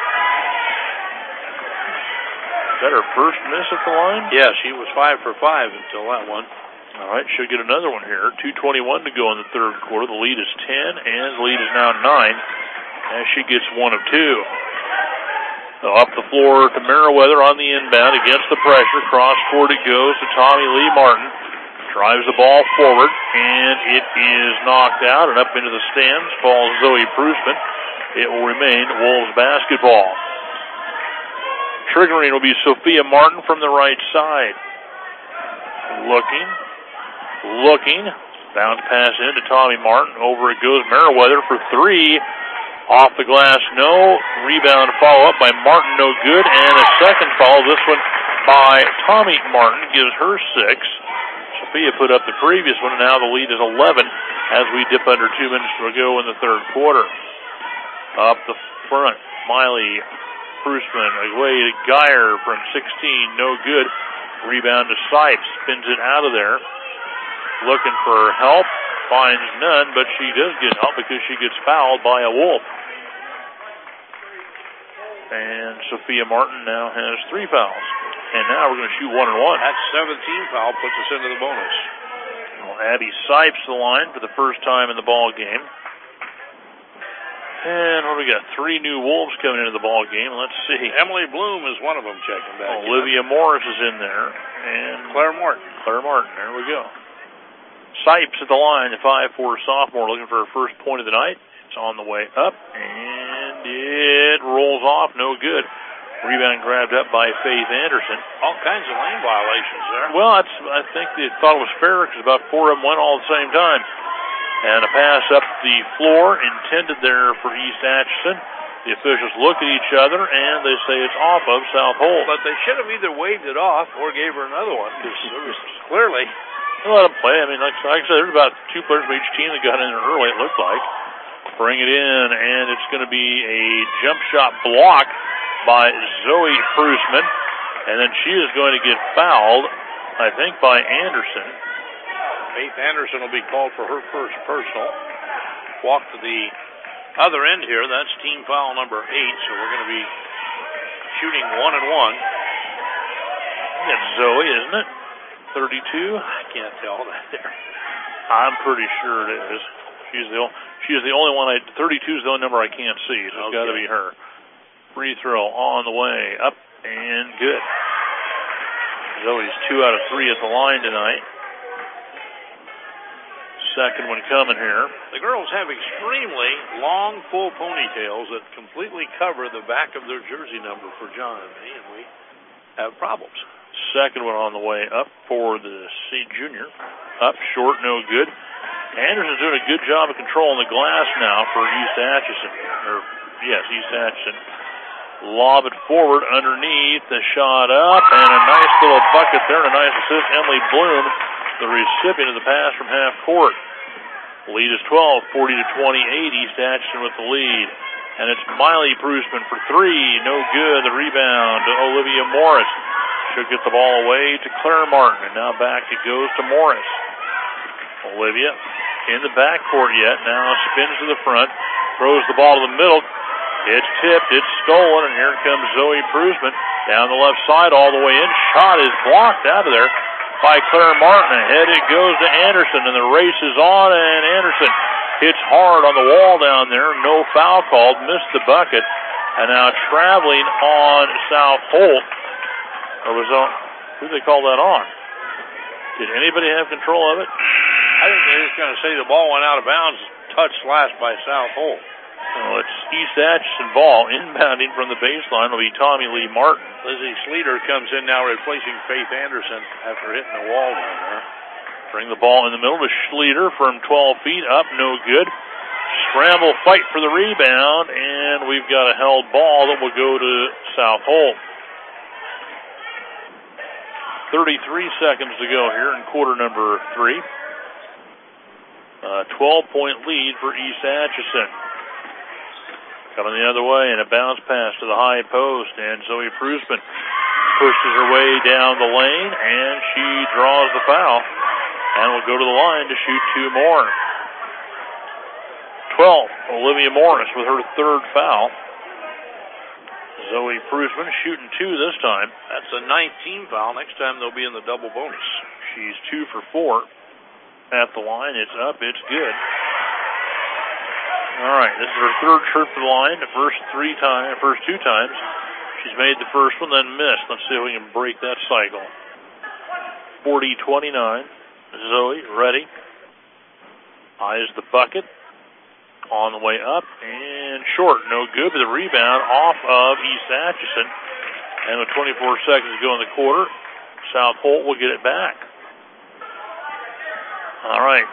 Is that her first miss at the line? Yeah, she was five for five until that one. All right, she'll get another one here. two twenty-one to go in the third quarter. The lead is ten, and the lead is now nine, as she gets one of two. So up the floor to Meriwether on the inbound against the pressure. Cross court it goes to Tommy Lee Martin. Drives the ball forward, and it is knocked out, and up into the stands falls Zoe Prusman. It will remain Wolves basketball. Triggering will be Sophia Martin from the right side. Looking. Looking. Bounce pass in to Tommy Martin. Over it goes Meriwether for three. Off the glass, no. Rebound follow-up by Martin, no good. And a second foul. This one by Tommy Martin gives her six. Sophia put up the previous one, and now the lead is eleven as we dip under two minutes to go in the third quarter. Up the front, Miley Prusman away to Geyer from sixteen, no good. Rebound to Sipes, spins it out of there. Looking for help, finds none, but she does get help because she gets fouled by a Wolf. And Sophia Martin now has three fouls. And now we're going to shoot one and one. That seventeen foul puts us into the bonus. Well, Abby Sipes the line for the first time in the ball game. And what do we got? Three new Wolves coming into the ball game. Let's see. Emily Bloom is one of them checking back. Olivia in. Morris is in there. And Claire Martin. Claire Martin. There we go. Sipes at the line, the five four sophomore, looking for her first point of the night. It's on the way up, and it rolls off. No good. Rebound grabbed up by Faith Anderson. All kinds of lane violations there. Well, that's, I think they thought it was fair because about four of them went all at the same time. And a pass up the floor intended there for East Atchison. The officials look at each other, and they say it's off of South Holt. But they should have either waved it off or gave her another one, because it was clearly... They let them play. I mean, like, like I said, there's about two players from each team that got in there early, it looked like. Bring it in, and it's going to be a jump shot block by Zoe Prusman. And then she is going to get fouled, I think, by Anderson. Faith Anderson will be called for her first personal. Walk to the other end here. That's team foul number eight, so we're going to be shooting one and one. It's Zoe, isn't it? thirty-two? I can't tell that there. I'm pretty sure it is. She's the, she is the only one I, thirty-two is the only number I can't see, so it's okay. Got to be her. Free throw on the way, up and good. Zoe's two out of three at the line tonight. Second one coming here. The girls have extremely long, full ponytails that completely cover the back of their jersey number for John and me, and we have problems. Second one on the way up for the C junior. Up, short, no good. Anderson's doing a good job of controlling the glass now for East Atchison. Or, yes, East Atchison. Lob it forward underneath, the shot up, and a nice little bucket there, and a nice assist. Emily Bloom, the recipient of the pass from half court. Lead is twelve, forty to twenty-eight. East Atchison with the lead. And it's Miley Prusman for three. No good. The rebound to Olivia Morris. Should get the ball away to Claire Martin. And now back it goes to Morris. Olivia in the backcourt yet. Now spins to the front. Throws the ball to the middle. It's tipped. It's stolen. And here comes Zoe Prusman down the left side all the way in. Shot is blocked out of there by Claire Martin. Ahead it goes to Anderson. And the race is on. And Anderson hits hard on the wall down there. No foul called. Missed the bucket. And now traveling on South Holt. Or was on, who did they call that on? Did anybody have control of it? I think they're just going to say the ball went out of bounds, touched last by South Holt. Well, it's East Atchison ball. Inbounding from the baseline will be Tommy Lee Martin. Lizzie Sleeter comes in now replacing Faith Anderson after hitting the wall down there. Bring the ball in the middle to Schleter from twelve feet up, no good. Scramble fight for the rebound, and we've got a held ball that will go to South Holt. thirty-three seconds to go here in quarter number three. Uh, twelve-point lead for East Atchison. Coming the other way, and a bounce pass to the high post, and Zoe Prusman pushes her way down the lane, and she draws the foul, and will go to the line to shoot two more. twelve, Olivia Morris with her third foul. Zoe Prusman shooting two this time. That's a nineteen foul. Next time they'll be in the double bonus. She's two for four at the line. It's up. It's good. All right. This is her third trip to the line. The first three times, first two times, she's made the first one, then missed. Let's see if we can break that cycle. forty twenty-nine. Zoe ready. Eyes the bucket. On the way up and short. No good, but the rebound off of East Atchison. And with twenty-four seconds to go in the quarter, South Holt will get it back. All right.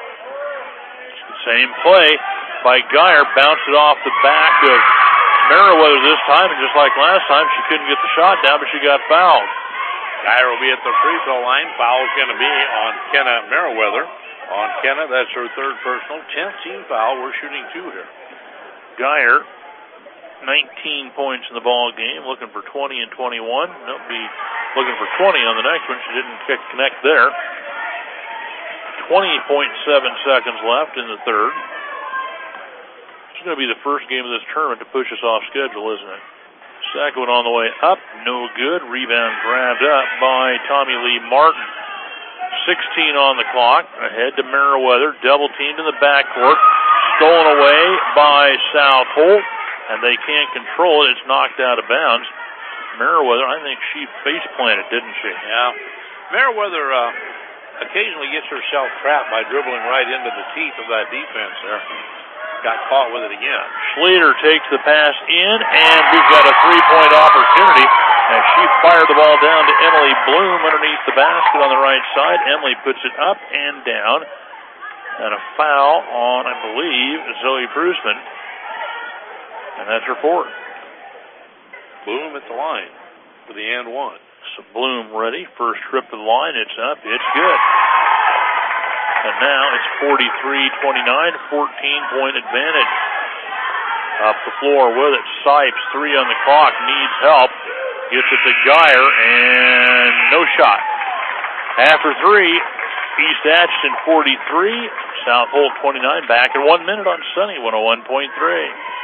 Same play by Geyer. Bounced it off the back of Meriwether this time. And just like last time, she couldn't get the shot down, but she got fouled. Geyer will be at the free throw line. Foul's going to be on Kenna Meriwether. On Kenna, that's her third personal. tenth team foul. We're shooting two here. Geyer, nineteen points in the ball game, looking for twenty and twenty-one. They'll be looking for twenty on the next one. She didn't connect there. twenty point seven seconds left in the third. It's going to be the first game of this tournament to push us off schedule, isn't it? Second one on the way up. No good. Rebound grabbed up by Tommy Lee Martin. sixteen on the clock. Ahead to Meriwether. Double teamed in the backcourt. Stolen away by South Holt. And they can't control it. It's knocked out of bounds. Meriwether, I think she face planted, didn't she? Yeah. Meriwether uh, occasionally gets herself trapped by dribbling right into the teeth of that defense there. Got caught with it again. Schleter takes the pass in, and we've got a three-point opportunity. And she fired the ball down to Emily Bloom underneath the basket on the right side. Emily puts it up and down. And a foul on, I believe, Zoe Prusman. And that's her fourth. Bloom at the line for the and one. So Bloom ready. First trip to the line. It's up. It's good. And now it's forty-three twenty-nine, fourteen-point advantage. Up the floor with it. Sipes, three on the clock. Needs help. Gets it to Geyer, and no shot. After three, East Atchison forty-three, South Holt twenty-nine. Back in one minute on Sunny one oh one point three.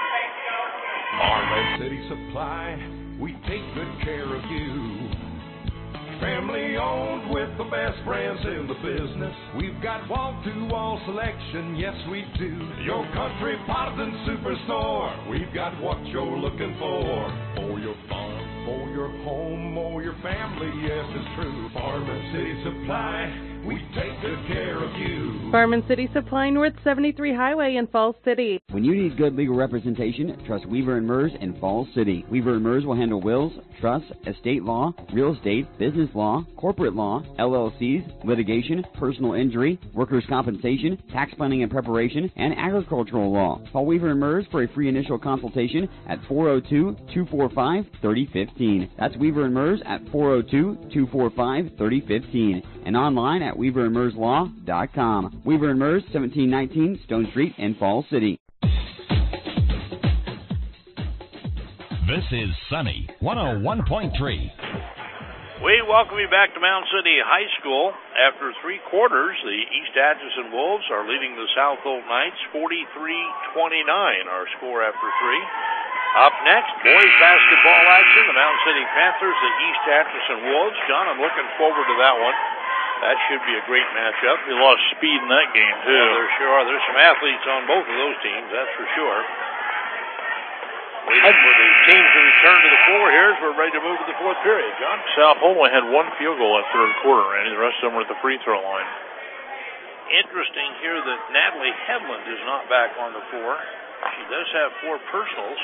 Red City Supply, we take good care of you. Family owned with the best brands in the business. We've got wall-to-wall selection, yes we do. Your Country Potton Superstore, we've got what you're looking for. For your farm, for your home, or your family, yes, it's true. Farm and City Supply, we take good care of you. Farm and City Supply, North seventy-three Highway in Falls City. When you need good legal representation, trust Weaver and Mers in Falls City. Weaver and Mers will handle wills, trusts, estate law, real estate, business law, corporate law, L L Cs, litigation, personal injury, workers' compensation, tax planning and preparation, and agricultural law. Call Weaver and Mers for a free initial consultation at four oh two, two four five, three oh one five. That's Weaver and Mers at four oh two, two four five, three oh one five and online at weaver and mers law dot com. Weaver and Mers, seventeen nineteen Stone Street in Falls City. This is Sunny one oh one point three. We welcome you back to Mound City High School. After three quarters, the East Atchison Wolves are leading the South Holt Knights forty-three twenty-nine, our score after three. Up next, boys basketball action, the Mound City Panthers, the East Atchison Wolves. John, I'm looking forward to that one. That should be a great matchup. Be a lot of speed in that game, too. Yeah, there sure are. There's some athletes on both of those teams, that's for sure. Waiting for the teams to return to the floor here as we're ready to move to the fourth period, John. South Holt only had one field goal in the third quarter, Randy. The rest of them were at the free throw line. Interesting here that Natalie Hedlund is not back on the floor. She does have four personals.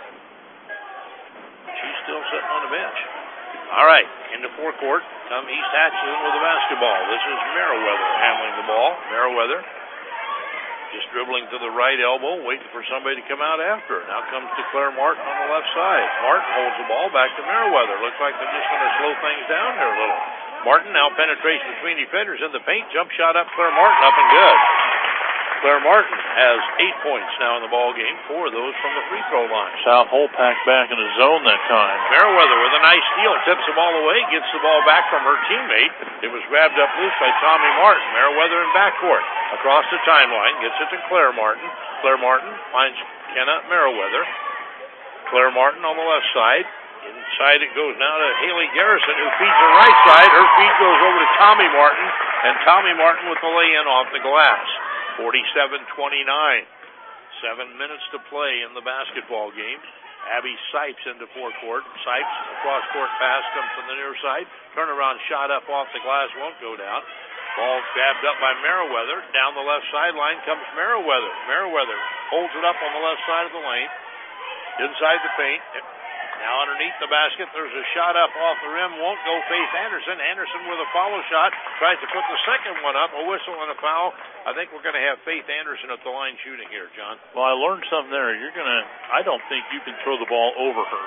She's still sitting on the bench. All right, into forecourt, come East Atchison with the basketball. This is Merriweather handling the ball. Merriweather just dribbling to the right elbow, waiting for somebody to come out after. Now comes to Claire Martin on the left side. Martin holds the ball back to Merriweather. Looks like they're just going to slow things down here a little. Martin now penetrates between defenders in the paint. Jump shot up, Claire Martin up and good. Claire Martin has eight points now in the ball game, four of those from the free throw line. South Holt packed back in the zone that time. Merriweather with a nice steal, tips the ball away, gets the ball back from her teammate. It was grabbed up loose by Tommy Martin. Merriweather in backcourt, across the timeline, gets it to Claire Martin. Claire Martin finds Kenna Merriweather. Claire Martin on the left side. Inside it goes now to Haley Garrison, who feeds the right side. Her feed goes over to Tommy Martin, and Tommy Martin with the lay-in off the glass. forty-seven twenty-nine. Seven minutes to play in the basketball game. Abby Sipes into forecourt. Sipes, across court pass, comes from the near side. Turnaround shot up off the glass, won't go down. Ball grabbed up by Merriweather. Down the left sideline comes Merriweather. Merriweather holds it up on the left side of the lane. Inside the paint. Now underneath the basket, there's a shot up off the rim. Won't go. Faith Anderson. Anderson with a follow shot. Tries to put the second one up. A whistle and a foul. I think we're going to have Faith Anderson at the line shooting here, John. Well, I learned something there. You're going to, I don't think you can throw the ball over her.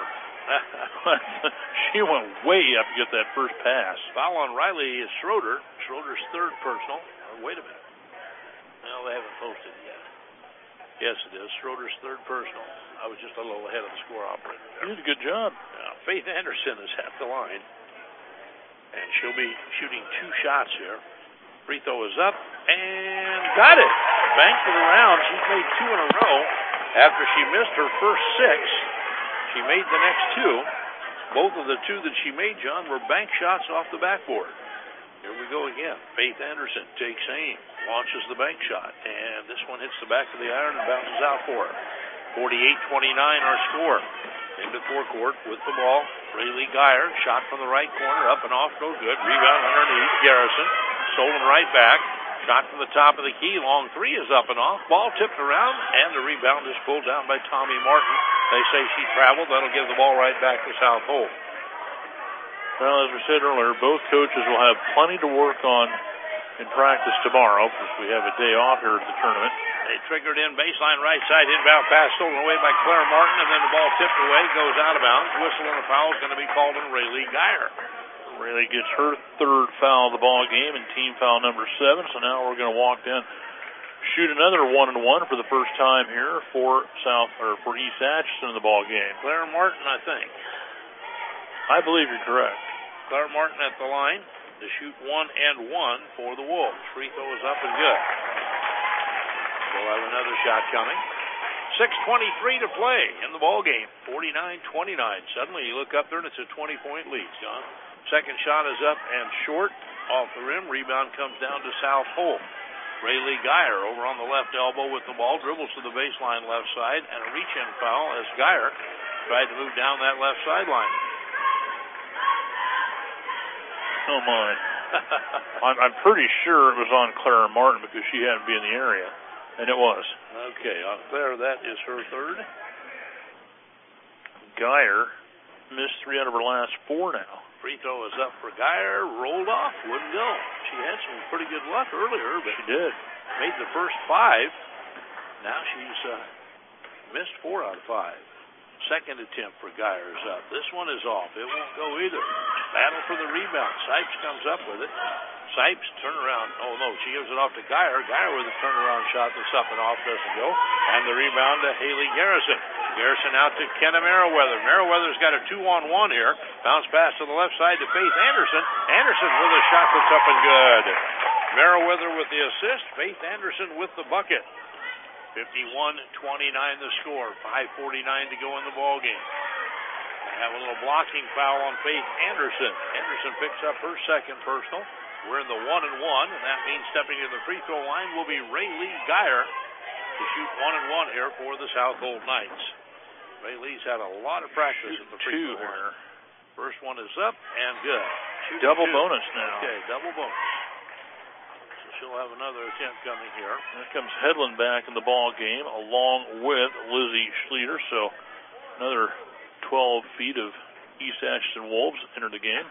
She went way up to get that first pass. Foul on Riley is Schroeder. Schroeder's third personal. Oh, wait a minute. No, they haven't posted it yet. Yes, it is. Schroeder's third personal. I was just a little ahead of the score operator there. You did a good job. Now, Faith Anderson is at the line. And she'll be shooting two shots here. Free throw is up and got it. Banked it around. She's made two in a row. After she missed her first six, she made the next two. Both of the two that she made, John, were bank shots off the backboard. Here we go again. Faith Anderson takes aim, launches the bank shot, and this one hits the back of the iron and bounces out for her. forty-eight twenty-nine our score. Into forecourt with the ball. Rayleigh Geyer, shot from the right corner, up and off, no good. Rebound underneath, Garrison. Stolen right back. Shot from the top of the key. Long three is up and off. Ball tipped around, and the rebound is pulled down by Tommy Martin. They say she traveled. That'll give the ball right back to South Holt. Well, as we said earlier, both coaches will have plenty to work on in practice tomorrow because we have a day off here at the tournament. They triggered in baseline right side, inbound pass stolen away by Claire Martin, and then the ball tipped away, goes out of bounds. Whistle and a foul is going to be called on Rayleigh Geyer. Rayleigh gets her third foul of the ball game and team foul number seven, so now we're going to walk in, shoot another one and one for the first time here for South or for East Atchison in the ball game. Claire Martin, I think. I believe you're correct. Claire Martin at the line to shoot one and one for the Wolves. Free throw is up and good. We'll have another shot coming. six twenty-three to play in the ball game. forty-nine twenty-nine. Suddenly you look up there and it's a twenty-point lead, John. Second shot is up and short off the rim. Rebound comes down to South Holt. Rayleigh Geyer over on the left elbow with the ball. Dribbles to the baseline left side and a reach-in foul as Geyer tried to move down that left sideline. Oh, my. I'm, I'm pretty sure it was on Clara Martin because she had to be in the area, and it was. Okay, on Claire, that is her third. Geyer missed three out of her last four now. Free throw is up for Geyer, rolled off, wouldn't go. She had some pretty good luck earlier, but she did. Made the first five. Now she's uh, missed four out of five. Second attempt for Geyer is up. This one is off. It won't go either. Battle for the rebound. Sipes comes up with it. Sipes, turnaround. Oh, no, she gives it off to Geyer. Geyer with a turnaround shot that's up and off, doesn't go. And the rebound to Haley Garrison. Garrison out to Kenna Merriweather. Merriweather's got a two-on-one here. Bounce pass to the left side to Faith Anderson. Anderson with a shot that's up and good. Merriweather with the assist. Faith Anderson with the bucket. fifty-one twenty-nine the score. five forty-nine to go in the ball game. They have a little blocking foul on Faith Anderson. Anderson picks up her second personal. We're in the one and one, and that means stepping to the free throw line will be Ray Lee Geyer to shoot one and one here for the Southold Knights. Ray Lee's had a lot of practice at the free throw line. First one is up and good. Shooting double two. bonus now. Okay, double bonus. So she'll have another attempt coming here. There comes Hedlund back in the ball game along with Lizzie Schleter. So another twelve feet of East Atchison Wolves enter the game.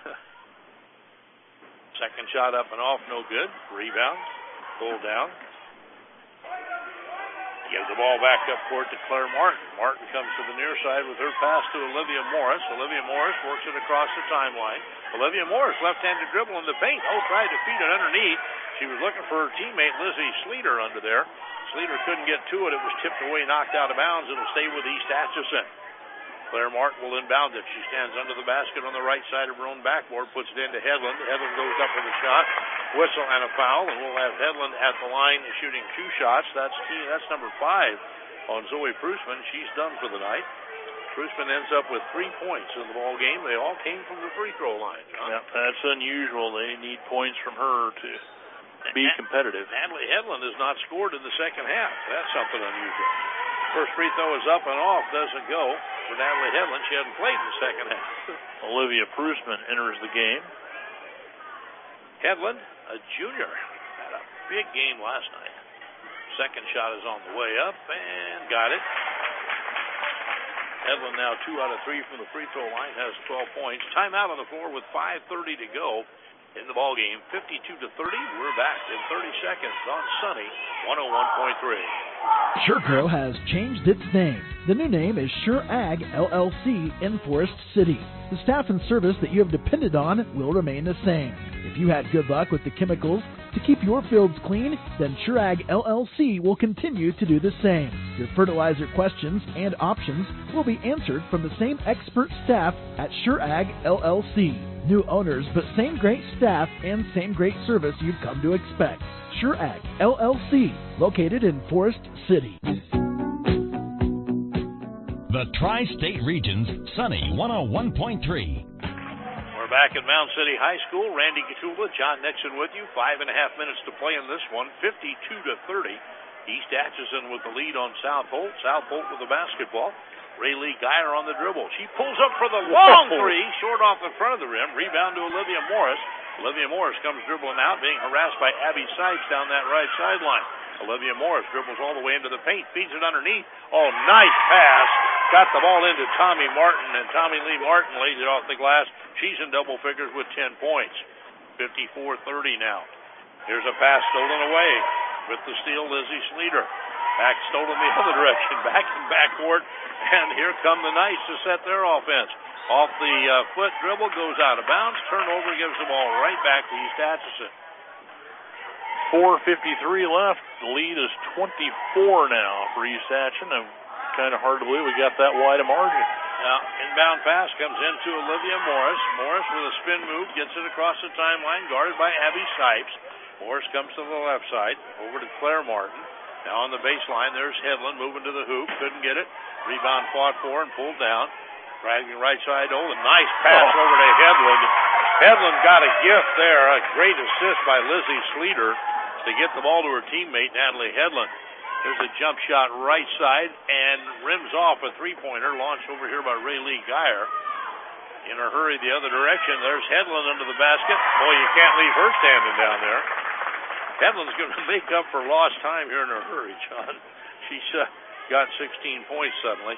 Second shot up and off, no good. Rebound, pulled down. Gives the ball back up court to Claire Martin. Martin comes to the near side with her pass to Olivia Morris. Olivia Morris works it across the timeline. Olivia Morris, left-handed dribble in the paint. Oh, tried to feed it underneath. She was looking for her teammate Lizzie Schleter under there. Schleter couldn't get to it. It was tipped away, knocked out of bounds. It'll stay with East Atchison. Claire Martin will inbound it. She stands under the basket on the right side of her own backboard, puts it into Hedlund. Hedlund goes up with a shot, whistle and a foul, and we'll have Hedlund at the line shooting two shots. That's team, that's number five on Zoe Prusman. She's done for the night. Prusman ends up with three points in the ball game. They all came from the free throw line, John. Yeah, that's unusual. They need points from her to be competitive. Natalie Hedlund has not scored in the second half. That's something unusual. First free throw is up and off, doesn't go for Natalie Hedlund. She hadn't played in the second half. Olivia Prusman enters the game. Hedlund, a junior, had a big game last night. Second shot is on the way up and got it. Hedlund now two out of three from the free throw line, has twelve points. Timeout on the floor with five thirty to go in the ball game. fifty-two to thirty. We're back in thirty seconds on Sunny one oh one point three. SureGrow has changed its name. The new name is Sure Ag L L C in Forest City. The staff and service that you have depended on will remain the same. If you had good luck with the chemicals to keep your fields clean, then Sure Ag L L C will continue to do the same. Your fertilizer questions and options will be answered from the same expert staff at Sure Ag L L C. New owners, but same great staff and same great service you've come to expect. Sure Ag L L C, located in Forest City. The Tri-State Region's Sunny one oh one point three. We're back at Mound City High School. Randy Gatula, John Nixon with you. Five and a half minutes to play in this one. fifty-two to thirty. East Atchison with the lead on South Holt. South Holt with the basketball. Ray Lee Geyer on the dribble. She pulls up for the long three, short off the front of the rim. Rebound to Olivia Morris. Olivia Morris comes dribbling out, being harassed by Abby Sipes down that right sideline. Olivia Morris dribbles all the way into the paint, feeds it underneath. Oh, nice pass. Got the ball into Tommy Martin, and Tommy Lee Martin lays it off the glass. She's in double figures with ten points. fifty-four thirty now. Here's a pass stolen away with the steal, Lizzie Schleter. Back stolen the other direction, back in backcourt, and here come the Knights to set their offense. Off the uh, foot dribble, goes out of bounds, turnover, gives the ball right back to East Atchison. four fifty-three left. The lead is twenty-four now for East Atchison. Kind of hard to believe we got that wide a margin. Now, inbound pass comes into Olivia Morris. Morris with a spin move, gets it across the timeline, guarded by Abby Sipes. Morris comes to the left side, over to Claire Martin. Now on the baseline, there's Hedlund moving to the hoop, couldn't get it. Rebound fought for and pulled down. Dragging right side over. Nice pass oh. over to Hedlund. Hedlund got a gift there. A great assist by Lizzie Schleter to get the ball to her teammate, Natalie Hedlund. There's a jump shot right side and rims off a three-pointer launched over here by Ray Lee Geyer. in a hurry the other direction. There's Hedlund under the basket. Boy, you can't leave her standing down there. Hedlund's going to make up for lost time here in a hurry, John. She's uh, got sixteen points suddenly.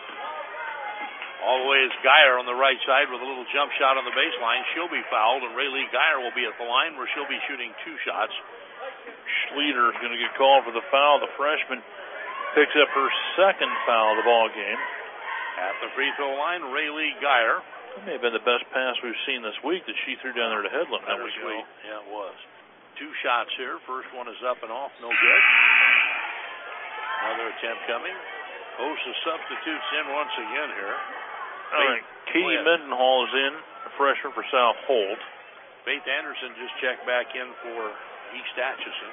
All the way is Geyer on the right side with a little jump shot on the baseline. She'll be fouled, and Rayleigh Geyer will be at the line where she'll be shooting two shots. Schlueter is going to get called for the foul. The freshman picks up her second foul of the ball game. At the free throw line, Rayleigh Geyer. That may have been the best pass we've seen this week that she threw down there to Hedlund. That was sweet. Yeah, it was. Two shots here. First one is up and off. No good. Another attempt coming. Host of substitutes in once again here. All right. Katie Mendenhall is in, a freshman for South Holt. Faith Anderson just checked back in for East Atchison.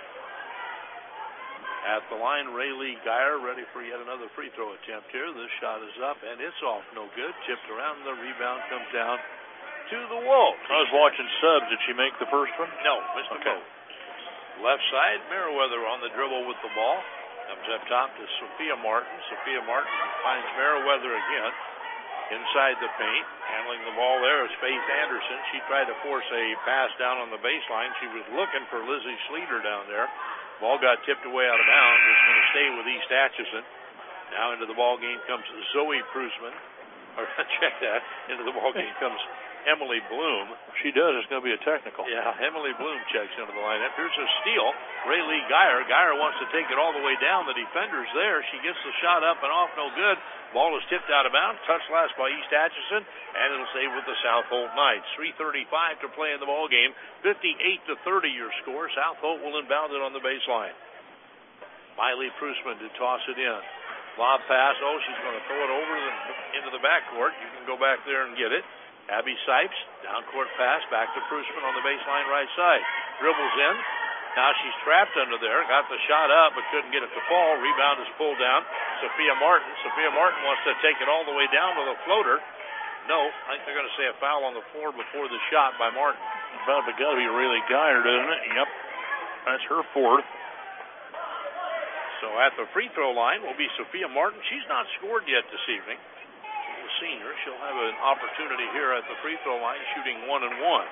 At the line, Rayleigh Geyer ready for yet another free throw attempt here. This shot is up, and it's off. No good. Tipped around. The rebound comes down to the Wolves. I was watching subs. Did she make the first one? No, missed okay. the boat. Left side, Meriwether on the dribble with the ball. Comes up top to Sophia Martin. Sophia Martin finds Meriwether again inside the paint. Handling the ball there is Faith Anderson. She tried to force a pass down on the baseline. She was looking for Lizzie Schlueter down there. Ball got tipped away out of bounds. It's going to stay with East Atchison. Now into the ball game comes Zoe Prusman. Or check that. Into the ball game comes Emily Bloom. If she does, it's going to be a technical. Yeah, Emily Bloom checks into the lineup. Here's a steal. Rayleigh Geyer. Geyer wants to take it all the way down. The defender's there. She gets the shot up and off. No good. Ball is tipped out of bounds. Touched last by East Atchison, and it'll stay with the South Holt Knights. three thirty-five to play in the ball game. fifty-eight to thirty your score. South Holt will inbound it on the baseline. Miley Prusman to toss it in. Lob pass. Oh, she's going to throw it over the, into the backcourt. You can go back there and get it. Abby Sipes, down court pass, back to Prusman on the baseline right side. Dribbles in. Now she's trapped under there. Got the shot up, but couldn't get it to fall. Rebound is pulled down. Sophia Martin. Sophia Martin wants to take it all the way down with a floater. No, I think they're going to say a foul on the floor before the shot by Martin. About to got to be Rayleigh Geyer, doesn't it? Yep. That's her fourth. So at the free throw line will be Sophia Martin. She's not scored yet this evening. She's a senior. She'll have an opportunity here at the free throw line, shooting one and one.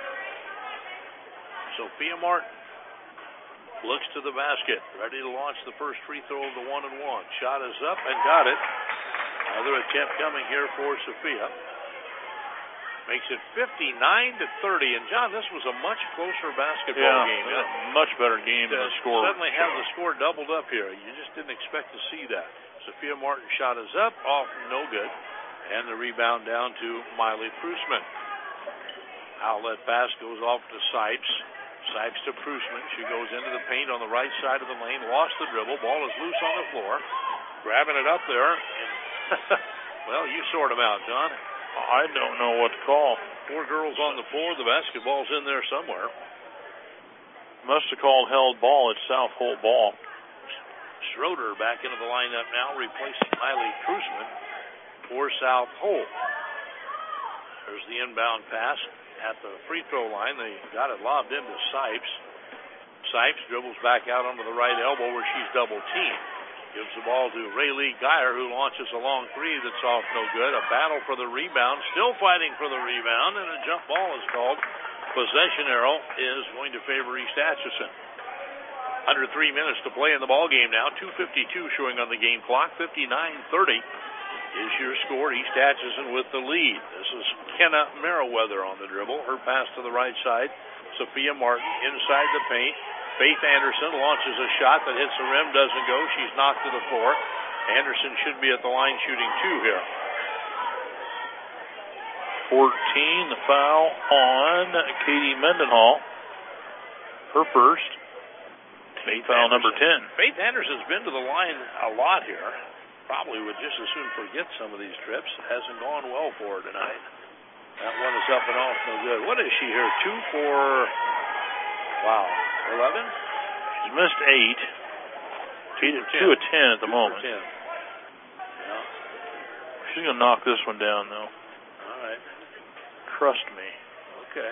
Sophia Martin looks to the basket, ready to launch the first free throw of the one and one. Shot is up and got it. Another attempt coming here for Sophia. Makes it fifty-nine to thirty. And John, this was a much closer basketball yeah, game. Yeah, much better game than the score. Suddenly have the score doubled up here. You just didn't expect to see that. Sophia Martin shot is up, off, no good. And the rebound down to Miley Prusman. Outlet pass goes off to Sipes. Sipes to Prusman. She goes into the paint on the right side of the lane. Lost the dribble. Ball is loose on the floor. Grabbing it up there. And well, you sort them out, John. I don't know what to call. Four girls on the floor. The basketball's in there somewhere. Must have called held ball. It's South Holt ball. Schroeder back into the lineup now, replacing Miley Prusman for South Holt. There's the inbound pass at the free throw line. They got it lobbed into Sipes. Sipes dribbles back out onto the right elbow where she's double teamed. Gives the ball to Rayleigh Geyer, who launches a long three that's off no good. A battle for the rebound. Still fighting for the rebound, and a jump ball is called. Possession arrow is going to favor East Atchison. Under three minutes to play in the ball game now. two fifty-two showing on the game clock. fifty-nine thirty is your score. East Atchison with the lead. This is Kenna Meriwether on the dribble. Her pass to the right side. Sophia Martin inside the paint. Faith Anderson launches a shot that hits the rim, doesn't go. She's knocked to the floor. Anderson should be at the line shooting two here. fourteen, the foul on Katie Mendenhall. Her first. Faith foul Anderson. number ten. Faith Anderson's been to the line a lot here. Probably would just as soon forget some of these trips. Hasn't gone well for her tonight. That one is up and off, no good. What is she here? Two for, wow, eleven? She's missed eight. Two, two of ten at the two moment. ten. Yeah. She's going to knock this one down, though. All right. Trust me. Okay.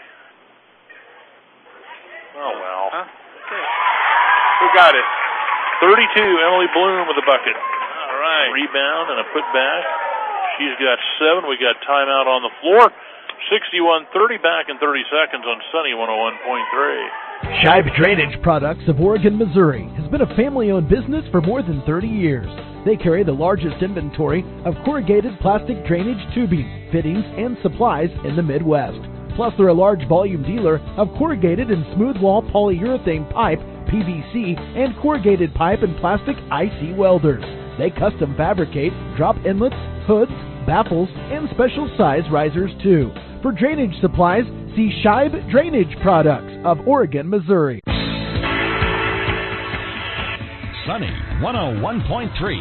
Oh, well. Huh? Okay. Who got it? thirty-two, Emily Bloom with the bucket. All right. Rebound and a putback. She's got seven. We got timeout on the floor. sixty-one thirty, back in thirty seconds on Sunny one oh one point three. Shibe Drainage Products of Oregon, Missouri has been a family-owned business for more than thirty years. They carry the largest inventory of corrugated plastic drainage tubing, fittings, and supplies in the Midwest. Plus, they're a large volume dealer of corrugated and smooth wall polyurethane pipe, P V C, and corrugated pipe and plastic I C welders. They custom fabricate drop inlets, hoods, baffles, and special size risers too. For drainage supplies, see Shibe Drainage Products of Oregon, Missouri. Sunny one oh one point three.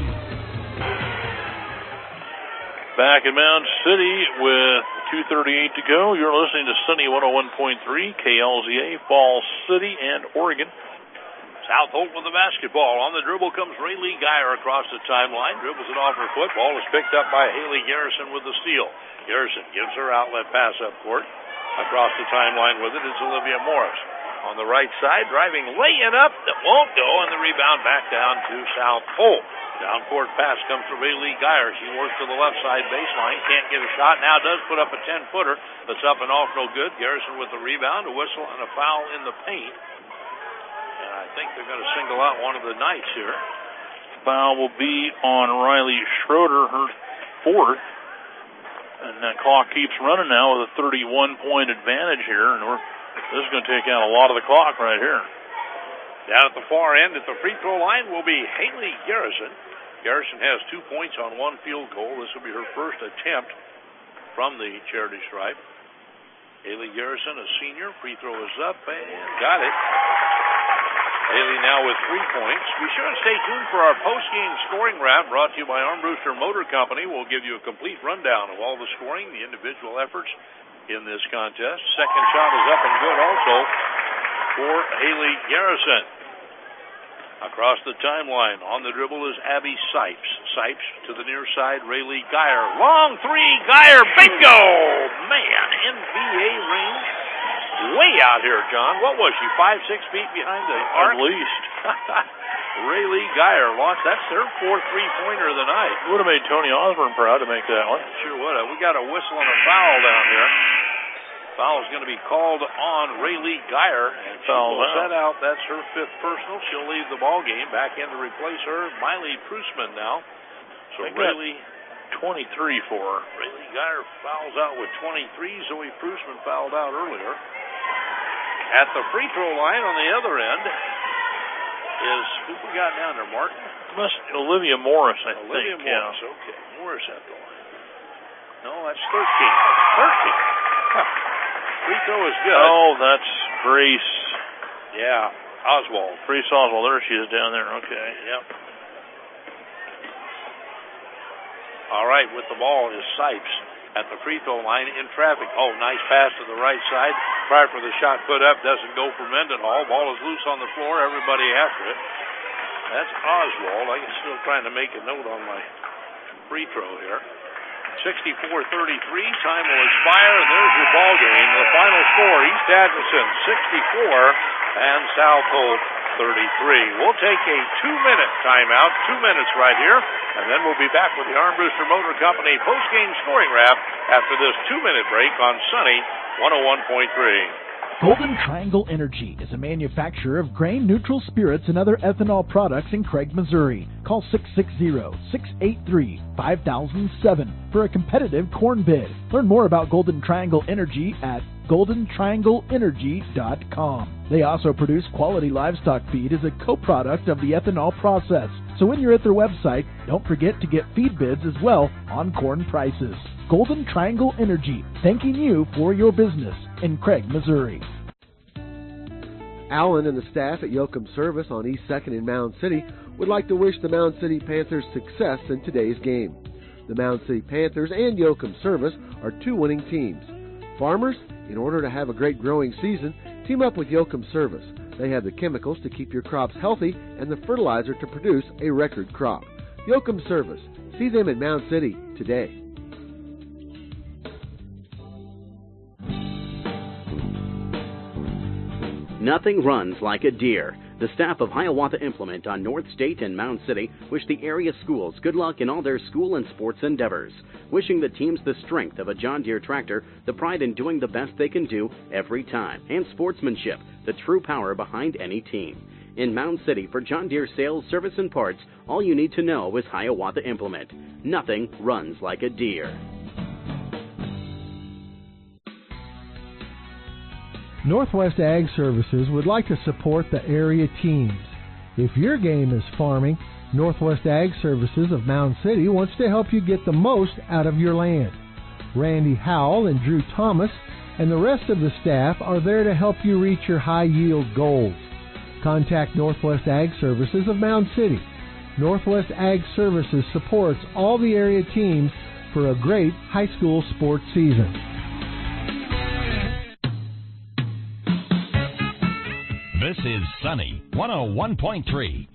Back in Mound City with two thirty-eight to go. You're listening to Sunny one oh one point three, K L Z A, Falls City and Oregon. South Holt with the basketball. On the dribble comes Rayleigh Geyer across the timeline. Dribbles it off her foot. Ball is picked up by Haley Garrison with the steal. Garrison gives her outlet pass up court. Across the timeline with it is Olivia Morris. On the right side, driving, laying up. That won't go, and the rebound back down to South Holt. Down court pass comes from Rayleigh Geyer. She works to the left side baseline. Can't get a shot. Now does put up a ten-footer. That's up and off, no good. Garrison with the rebound, a whistle, and a foul in the paint. And I think they're going to single out one of the Knights here. Foul will be on Riley Schroeder, her fourth. And that clock keeps running now with a thirty-one point advantage here. And we're, this is going to take out a lot of the clock right here. Down at the far end at the free throw line will be Haley Garrison. Garrison has two points on one field goal. This will be her first attempt from the charity stripe. Haley Garrison, a senior. Free throw is up and got it. Haley now with three points. Be sure to stay tuned for our post-game scoring wrap brought to you by Armbruster Motor Company. We'll give you a complete rundown of all the scoring, the individual efforts in this contest. Second shot is up and good also for Haley Garrison. Across the timeline, on the dribble is Abby Sipes. Sipes to the near side, Rayleigh Geyer. Long three, Geyer, bingo! Man, N B A range. Way out here, John. What was she, five, six feet behind the arc? At least. Rayleigh Geyer launched. That's their fourth three-pointer of the night. Would have made Tony Osborne proud to make that one. Sure would have. We got a whistle and a foul down here. Foul is going to be called on Rayleigh Geyer, and she Foul will out. set out. That's her fifth personal. She'll leave the ball game. Back in to replace her, Miley Prusman now. So Rayleigh, twenty-three for her. Rayleigh Geyer fouls out with twenty-three. Zoe Prusman fouled out earlier. At the free throw line on the other end is, who we got down there, Martin? Must Olivia Morris, I Olivia think. Morris, Yeah. okay. Morris at the line. No, that's thirteen. thirteen. Huh. Free throw is good. Oh, that's Grace. Yeah, Oswald. Grace Oswald. There she is down there. Okay. Yep. All right, with the ball is Sipes at the free throw line in traffic. Oh, nice pass to the right side. Prior for the shot put up, doesn't go for Mendenhall. Ball is loose on the floor. Everybody after it. That's Oswald. I'm still trying to make a note on my free throw here. sixty-four thirty-three. Time will expire, and there's your ball game. The final score: East Atchison sixty-four and South Holt thirty-three. We'll take a two-minute timeout, two minutes right here, and then we'll be back with the Armbruster Motor Company post-game scoring wrap after this two-minute break on Sunny one oh one point three. Golden Triangle Energy is a manufacturer of grain-neutral spirits and other ethanol products in Craig, Missouri. Call six six zero, six eight three, five thousand seven for a competitive corn bid. Learn more about Golden Triangle Energy at golden triangle energy dot com. They also produce quality livestock feed as a co-product of the ethanol process. So when you're at their website, don't forget to get feed bids as well on corn prices. Golden Triangle Energy, thanking you for your business in Craig, Missouri. Alan and the staff at Yoakum Service on East second in Mound City would like to wish the Mound City Panthers success in today's game. The Mound City Panthers and Yoakum Service are two winning teams. Farmers, in order to have a great growing season, team up with Yoakum Service. They have the chemicals to keep your crops healthy and the fertilizer to produce a record crop. Yoakum Service. See them in Mound City today. Nothing runs like a deer. The staff of Hiawatha Implement on North State and Mound City wish the area schools good luck in all their school and sports endeavors, wishing the teams the strength of a John Deere tractor, the pride in doing the best they can do every time, and sportsmanship, the true power behind any team. In Mound City, for John Deere sales, service, and parts, all you need to know is Hiawatha Implement. Nothing runs like a Deere. Northwest Ag Services would like to support the area teams. If your game is farming, Northwest Ag Services of Mound City wants to help you get the most out of your land. Randy Howell and Drew Thomas and the rest of the staff are there to help you reach your high-yield goals. Contact Northwest Ag Services of Mound City. Northwest Ag Services supports all the area teams for a great high school sports season. This is Sunny one oh one point three.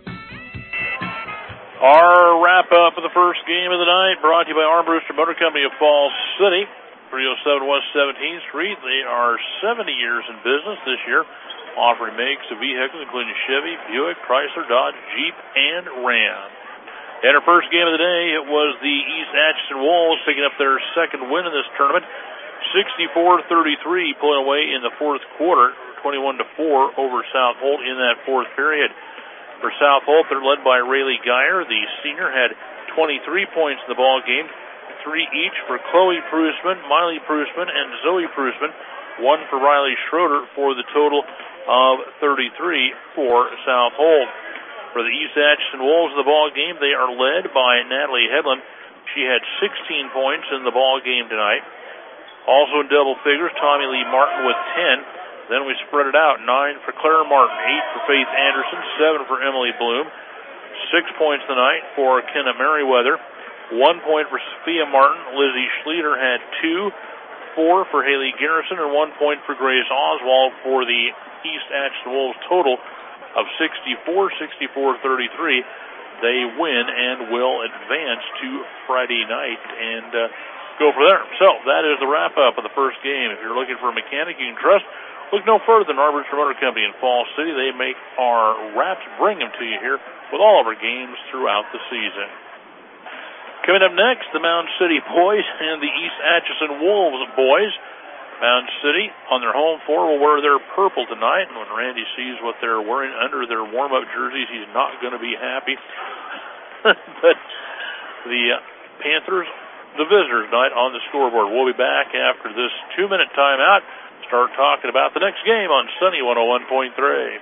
Our wrap-up of the first game of the night brought to you by Armbruster Motor Company of Falls City, three oh seven West seventeenth Street. They are seventy years in business this year, offering makes of vehicles including Chevy, Buick, Chrysler, Dodge, Jeep, and Ram. In our first game of the day, it was the East Atchison Wolves picking up their second win in this tournament, sixty-four thirty-three, pulling away in the fourth quarter, twenty-one to four over South Holt in that fourth period. For South Holt, they're led by Rayleigh Geyer. The senior had twenty-three points in the ball game, three each for Chloe Prusman, Miley Prusman, and Zoe Prusman, one for Riley Schroeder for the total of thirty-three for South Holt. For the East Atchison Wolves in the ball game, they are led by Natalie Hedlund. She had sixteen points in the ball game tonight. Also in double figures, Tommy Lee Martin with ten. Then we spread it out. Nine for Claire Martin, eight for Faith Anderson, seven for Emily Bloom. Six points tonight for Kenna Merriweather. One point for Sophia Martin. Lizzie Schleter had two. Four for Haley Garrison, and one point for Grace Oswald for the East Atchison Wolves total of sixty-four sixty-four thirty-three. They win and will advance to Friday night and uh, go for there. So that is the wrap-up of the first game. If you're looking for a mechanic you can trust, look no further than Armbruster Motor Company in Falls City. They make our wraps, bring them to you here with all of our games throughout the season. Coming up next, the Mound City boys and the East Atchison Wolves boys. Mound City, on their home floor, will wear their purple tonight. And when Randy sees what they're wearing under their warm-up jerseys, he's not going to be happy. But the uh, Panthers, the visitors tonight on the scoreboard. We'll be back after this two-minute timeout. Start talking about the next game on Sunny one oh one point three.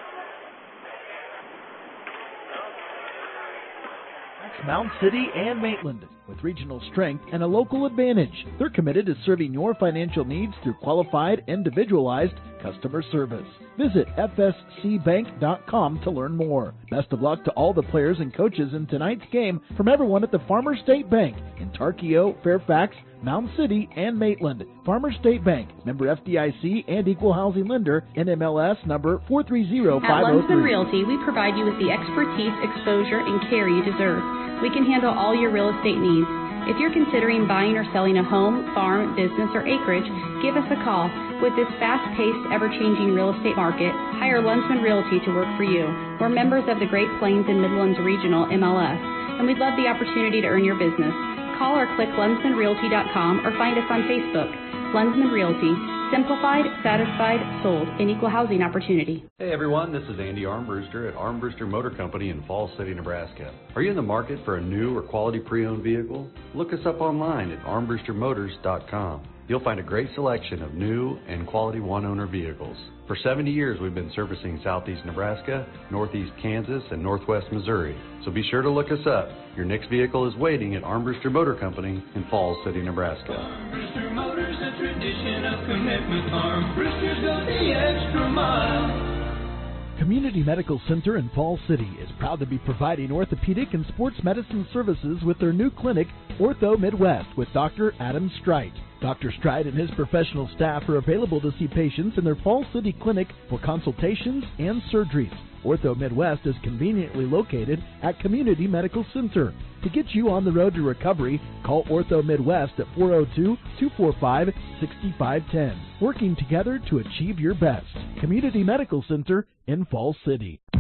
Mound City and Maitland. With regional strength and a local advantage, they're committed to serving your financial needs through qualified, individualized customer service. Visit F S C bank dot com to learn more. Best of luck to all the players and coaches in tonight's game from everyone at the Farmers State Bank in Tarkio, Fairfax, Mound City, and Maitland. Farmers State Bank, member F D I C and equal housing lender, N M L S number four three zero five zero three. At Lunsman Realty, we provide you with the expertise, exposure, and care you deserve. We can handle all your real estate needs. If you're considering buying or selling a home, farm, business, or acreage, give us a call. With this fast-paced, ever-changing real estate market, hire Lunsman Realty to work for you. We're members of the Great Plains and Midlands Regional M L S, and we'd love the opportunity to earn your business. Call or click Lunsman Realty dot com or find us on Facebook. Lunsman Realty. Simplified, satisfied, sold, an equal housing opportunity. Hey everyone, this is Andy Armbruster at Armbruster Motor Company in Falls City, Nebraska. Are you in the market for a new or quality pre-owned vehicle? Look us up online at armbruster motors dot com. You'll find a great selection of new and quality one-owner vehicles. For seventy years, we've been servicing Southeast Nebraska, Northeast Kansas, and Northwest Missouri. So be sure to look us up. Your next vehicle is waiting at Armbruster Motor Company in Falls City, Nebraska. Armbruster Motors, a tradition of commitment. Armbrusters go the extra mile. Community Medical Center in Falls City is proud to be providing orthopedic and sports medicine services with their new clinic, Ortho Midwest, with Doctor Adam Strite. Doctor Strite and his professional staff are available to see patients in their Falls City clinic for consultations and surgeries. Ortho Midwest is conveniently located at Community Medical Center. To get you on the road to recovery, call Ortho Midwest at four oh two, two four five, six five one zero. Working together to achieve your best. Community Medical Center in Falls City.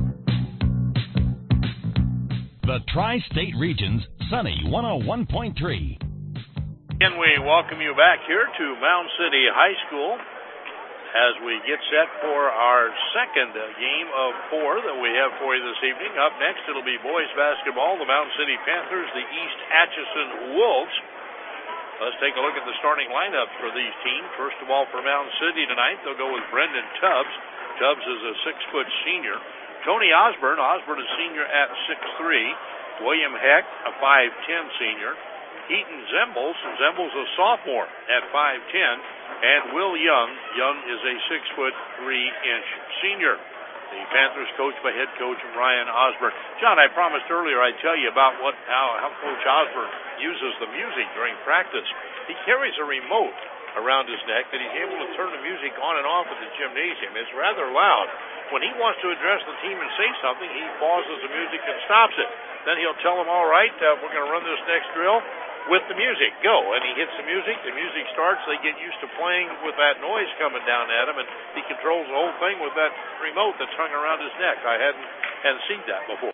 The Tri-State Region's Sunny one oh one point three. And we welcome you back here to Mound City High School as we get set for our second game of four that we have for you this evening. Up next, it'll be boys basketball, the Mound City Panthers, the East Atchison Wolves. Let's take a look at the starting lineup for these teams. First of all, for Mound City tonight, they'll go with Brendan Tubbs. Tubbs is a six-foot senior. Tony Osborne. Osborne is senior at six three. William Heck, a five ten senior. Heaton Zembles. Zembles a sophomore at five ten. And Will Young. Young is a six foot three inch senior. The Panthers coached by head coach Ryan Osborne. John, I promised earlier I'd tell you about what how, how Coach Osborne uses the music during practice. He carries a remote around his neck that he's able to turn the music on and off at the gymnasium. It's rather loud. When he wants to address the team and say something, he pauses the music and stops it. Then he'll tell them, all right, uh, we're going to run this next drill with the music. Go. And he hits the music. The music starts. They get used to playing with that noise coming down at him, and he controls the whole thing with that remote that's hung around his neck. I hadn't, hadn't seen that before.